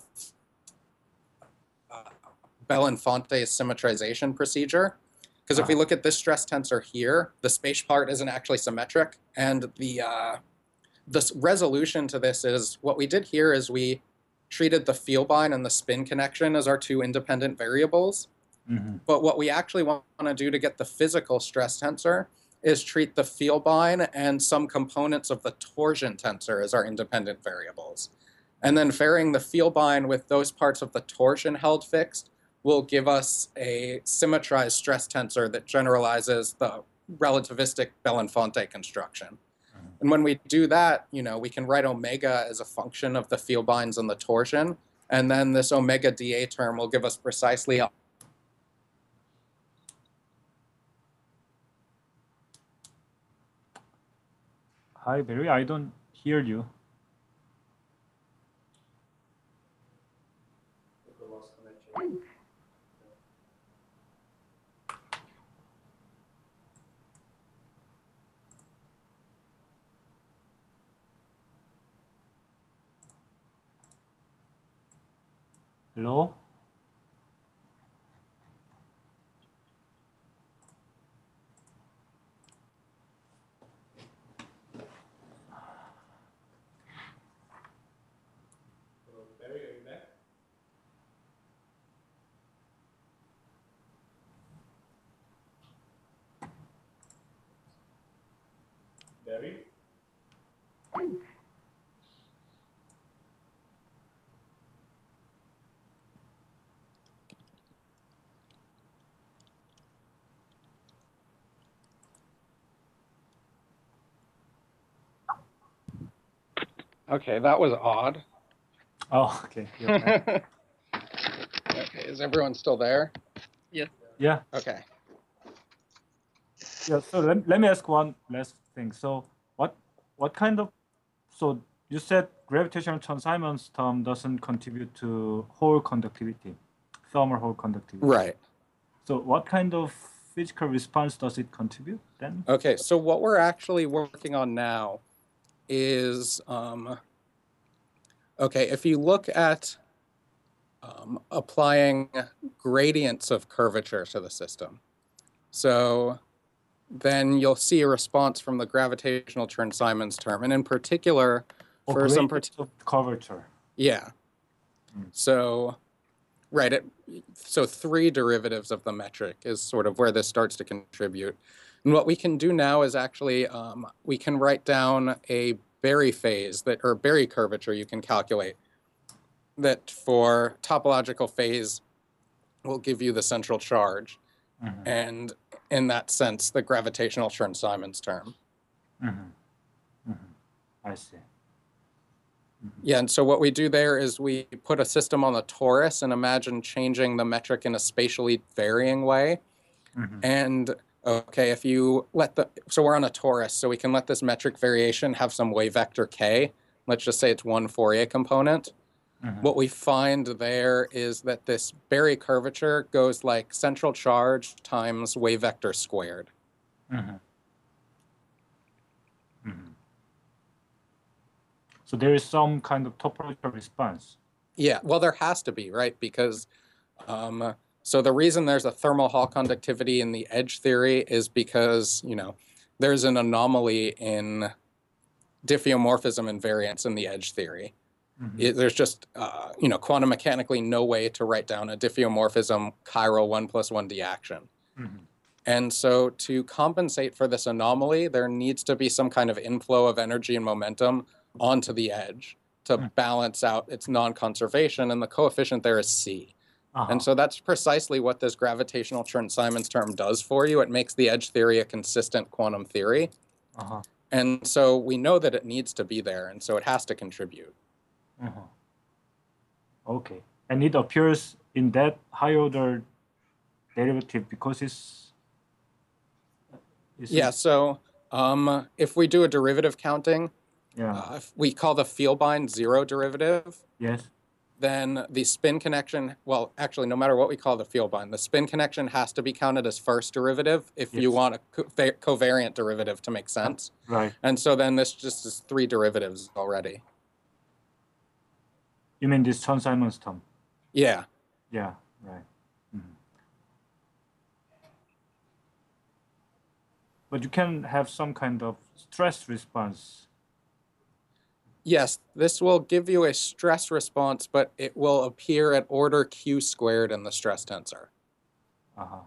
uh, Belinfante's symmetrization procedure. Because if we look at this stress tensor here, the space part isn't actually symmetric. And the, uh, the resolution to this is, what we did here is we treated the Vielbein and the spin connection as our two independent variables. Mm-hmm. But what we actually want to do to get the physical stress tensor is treat the Vielbein and some components of the torsion tensor as our independent variables. And then varying the Vielbein with those parts of the torsion held fixed will give us a symmetrized stress tensor that generalizes the relativistic Belinfante construction. Mm-hmm. And when we do that, you know, we can write omega as a function of the Vielbeins and the torsion, and then this omega dA term will give us precisely a Hi, Barry. I don't hear you. Hello? Barry, are you back? Barry? Okay, that was odd. Oh, okay. You're back. Okay, is everyone still there? Yes. Yeah. Okay. Yeah. So let, let me ask one last thing. So what what kind of so you said gravitational Chern-Simons term doesn't contribute to Hall conductivity, thermal Hall conductivity. Right. So what kind of physical response does it contribute then? Okay, so what we're actually working on now is, um, okay, if you look at um, applying gradients of curvature to the system, so then you'll see a response from the gravitational Chern-Simons term, and in particular, Or for some gradients of curvature. yeah. Mm. So, right, it, so three derivatives of the metric is sort of where this starts to contribute. And what we can do now is actually, um, we can write down a Berry phase, that or Berry curvature you can calculate, that for topological phase will give you the central charge. Mm-hmm. And in that sense, the gravitational Chern-Simons term. Mm-hmm. Mm-hmm. I see. Mm-hmm. Yeah, and so what we do there is we put a system on the torus and imagine changing the metric in a spatially varying way. Mm-hmm. And okay, if you let the, so we're on a torus, so we can let this metric variation have some wave vector k. Let's just say it's one Fourier component. Mm-hmm. What we find there is that this Berry curvature goes like central charge times wave vector squared. Mm-hmm. Mm-hmm. So there is some kind of topological response. Yeah, well, there has to be, right? Because um, so the reason there's a thermal Hall conductivity in the edge theory is because, you know, there's an anomaly in diffeomorphism invariance in the edge theory. Mm-hmm. It, there's just, uh, you know, quantum mechanically no way to write down a diffeomorphism chiral one plus one d action. Mm-hmm. And so to compensate for this anomaly, there needs to be some kind of inflow of energy and momentum onto the edge to Mm-hmm. balance out its non-conservation, and the coefficient there is c. Uh-huh. And so that's precisely what this gravitational Chern-Simons term does for you. It makes the edge theory a consistent quantum theory. Uh-huh. And so we know that it needs to be there, and so it has to contribute. Uh-huh. Okay. And it appears in that higher order derivative because it's... it's Yeah, so um, if we do a derivative counting, yeah. uh, if we call the Vielbein zero derivative, Yes. then the spin connection, well, actually, no matter what we call the Vielbein, the spin connection has to be counted as first derivative if Yes. you want a co- covariant derivative to make sense. Right. And so then this just is three derivatives already. You mean this Chern-Simons term? Yeah. Yeah, right. Mm-hmm. But you can have some kind of stress response. Yes, this will give you a stress response, but it will appear at order q squared in the stress tensor. Uh-huh.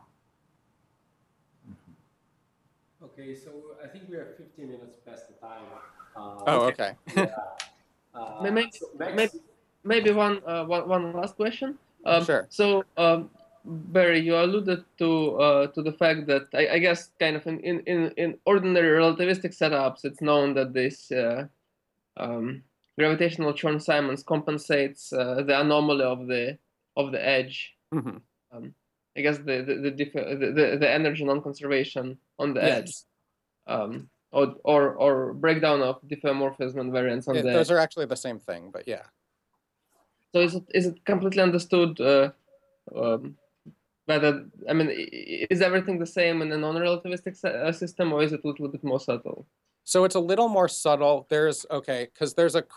Okay, so I think we are fifteen minutes past the time. Uh, Oh, okay. yeah. Uh, Maybe, so Max, maybe, maybe one, uh, one, one last question. Um, Sure. So, um, Barry, you alluded to uh, to the fact that I, I guess kind of in, in, in, in ordinary relativistic setups, it's known that this uh, um, gravitational Chern-Simons compensates uh, the anomaly of the of the edge. Mhm. Um, I guess the the the, diff- the, the, the energy non-conservation on the edge. Yes. Um, or, or or breakdown of diffeomorphism and variance on It- the those edge. are actually the same thing, but yeah. So is it is it completely understood uh, um, whether I mean i- is everything the same in a non-relativistic se- uh, system, or is it a little bit more subtle? So it's a little more subtle. There's, okay, because there's a, cri-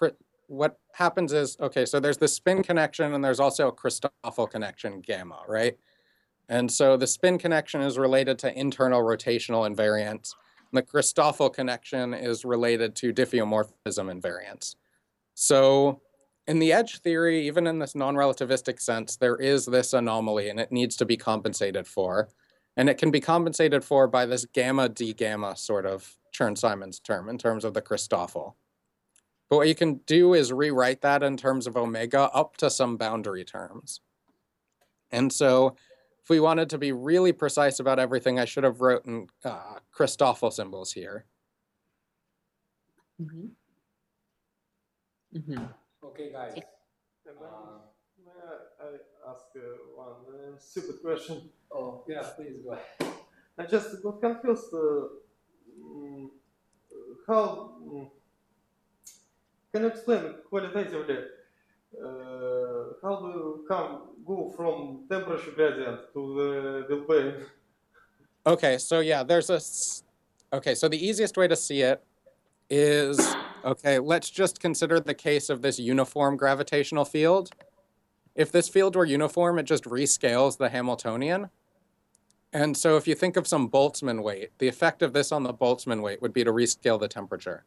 what happens is, okay, so there's the spin connection and there's also a Christoffel connection, gamma, right? And so the spin connection is related to internal rotational invariance. The Christoffel connection is related to diffeomorphism invariance. So in the edge theory, even in this non-relativistic sense, there is this anomaly and it needs to be compensated for. And it can be compensated for by this gamma d gamma sort of Chern-Simons term in terms of the Christoffel. But what you can do is rewrite that in terms of omega up to some boundary terms. And so if we wanted to be really precise about everything, I should have written uh, Christoffel symbols here. Mm-hmm. Mm-hmm. Okay, guys. And then, Uh, may I ask uh, one uh, stupid question? oh, yeah, please go ahead. I just got confused. Uh, mm, how mm, can you explain qualitatively uh, how do you come go from temperature gradient to the Wilbane? Okay, so yeah, there's a. Okay, so the easiest way to see it is, okay, let's just consider the case of this uniform gravitational field. If this field were uniform, it just rescales the Hamiltonian. And so if you think of some Boltzmann weight, the effect of this on the Boltzmann weight would be to rescale the temperature.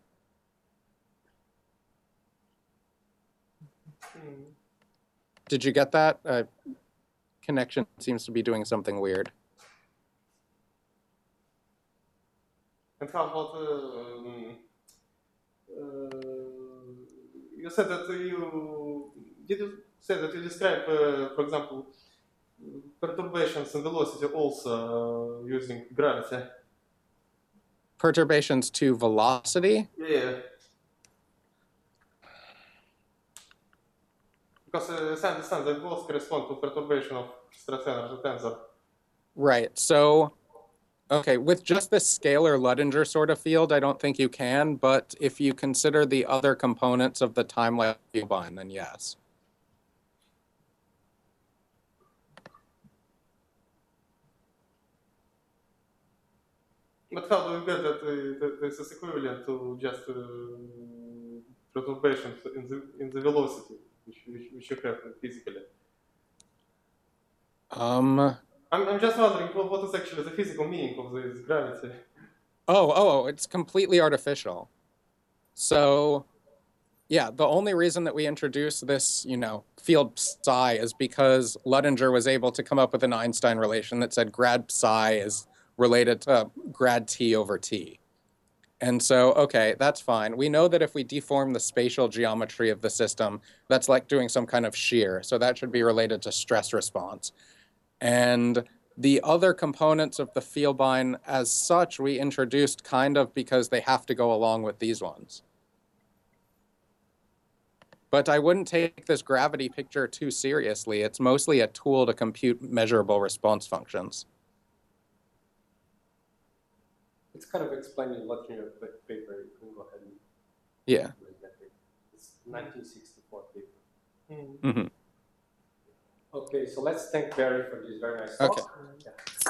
Mm. Did you get that? Uh, connection seems to be doing something weird. And how about uh, um, uh, you said that you did you say that you describe, uh, for example, perturbations in velocity also uh, using gravity? Perturbations to velocity? Yeah. Because uh, as I understand, they both correspond to perturbation of stress energy tensor. Right. So, okay, with just this scalar Luttinger sort of field, I don't think you can, but if you consider the other components of the time-lapse Villebine, then yes. But how do you get that, uh, that this is equivalent to just uh, perturbations in the in the velocity which, which, which you have physically? Um, I'm, I'm just wondering what, what is actually the physical meaning of this gravity? oh, oh, it's completely artificial. So, yeah, the only reason that we introduced this, you know, field psi is because Luttinger was able to come up with an Einstein relation that said grad psi is related to grad t over t. And so, okay, that's fine. We know that if we deform the spatial geometry of the system, that's like doing some kind of shear. So that should be related to stress response. And the other components of the Villebine as such, we introduced kind of because they have to go along with these ones. But I wouldn't take this gravity picture too seriously. It's mostly a tool to compute measurable response functions. It's kind of explained in Luttinger paper. You can go ahead and Yeah. read that paper. It's nineteen sixty-four paper. Mm. Mm-hmm. Okay, so let's thank Barry for this very nice Okay. talk. Yeah.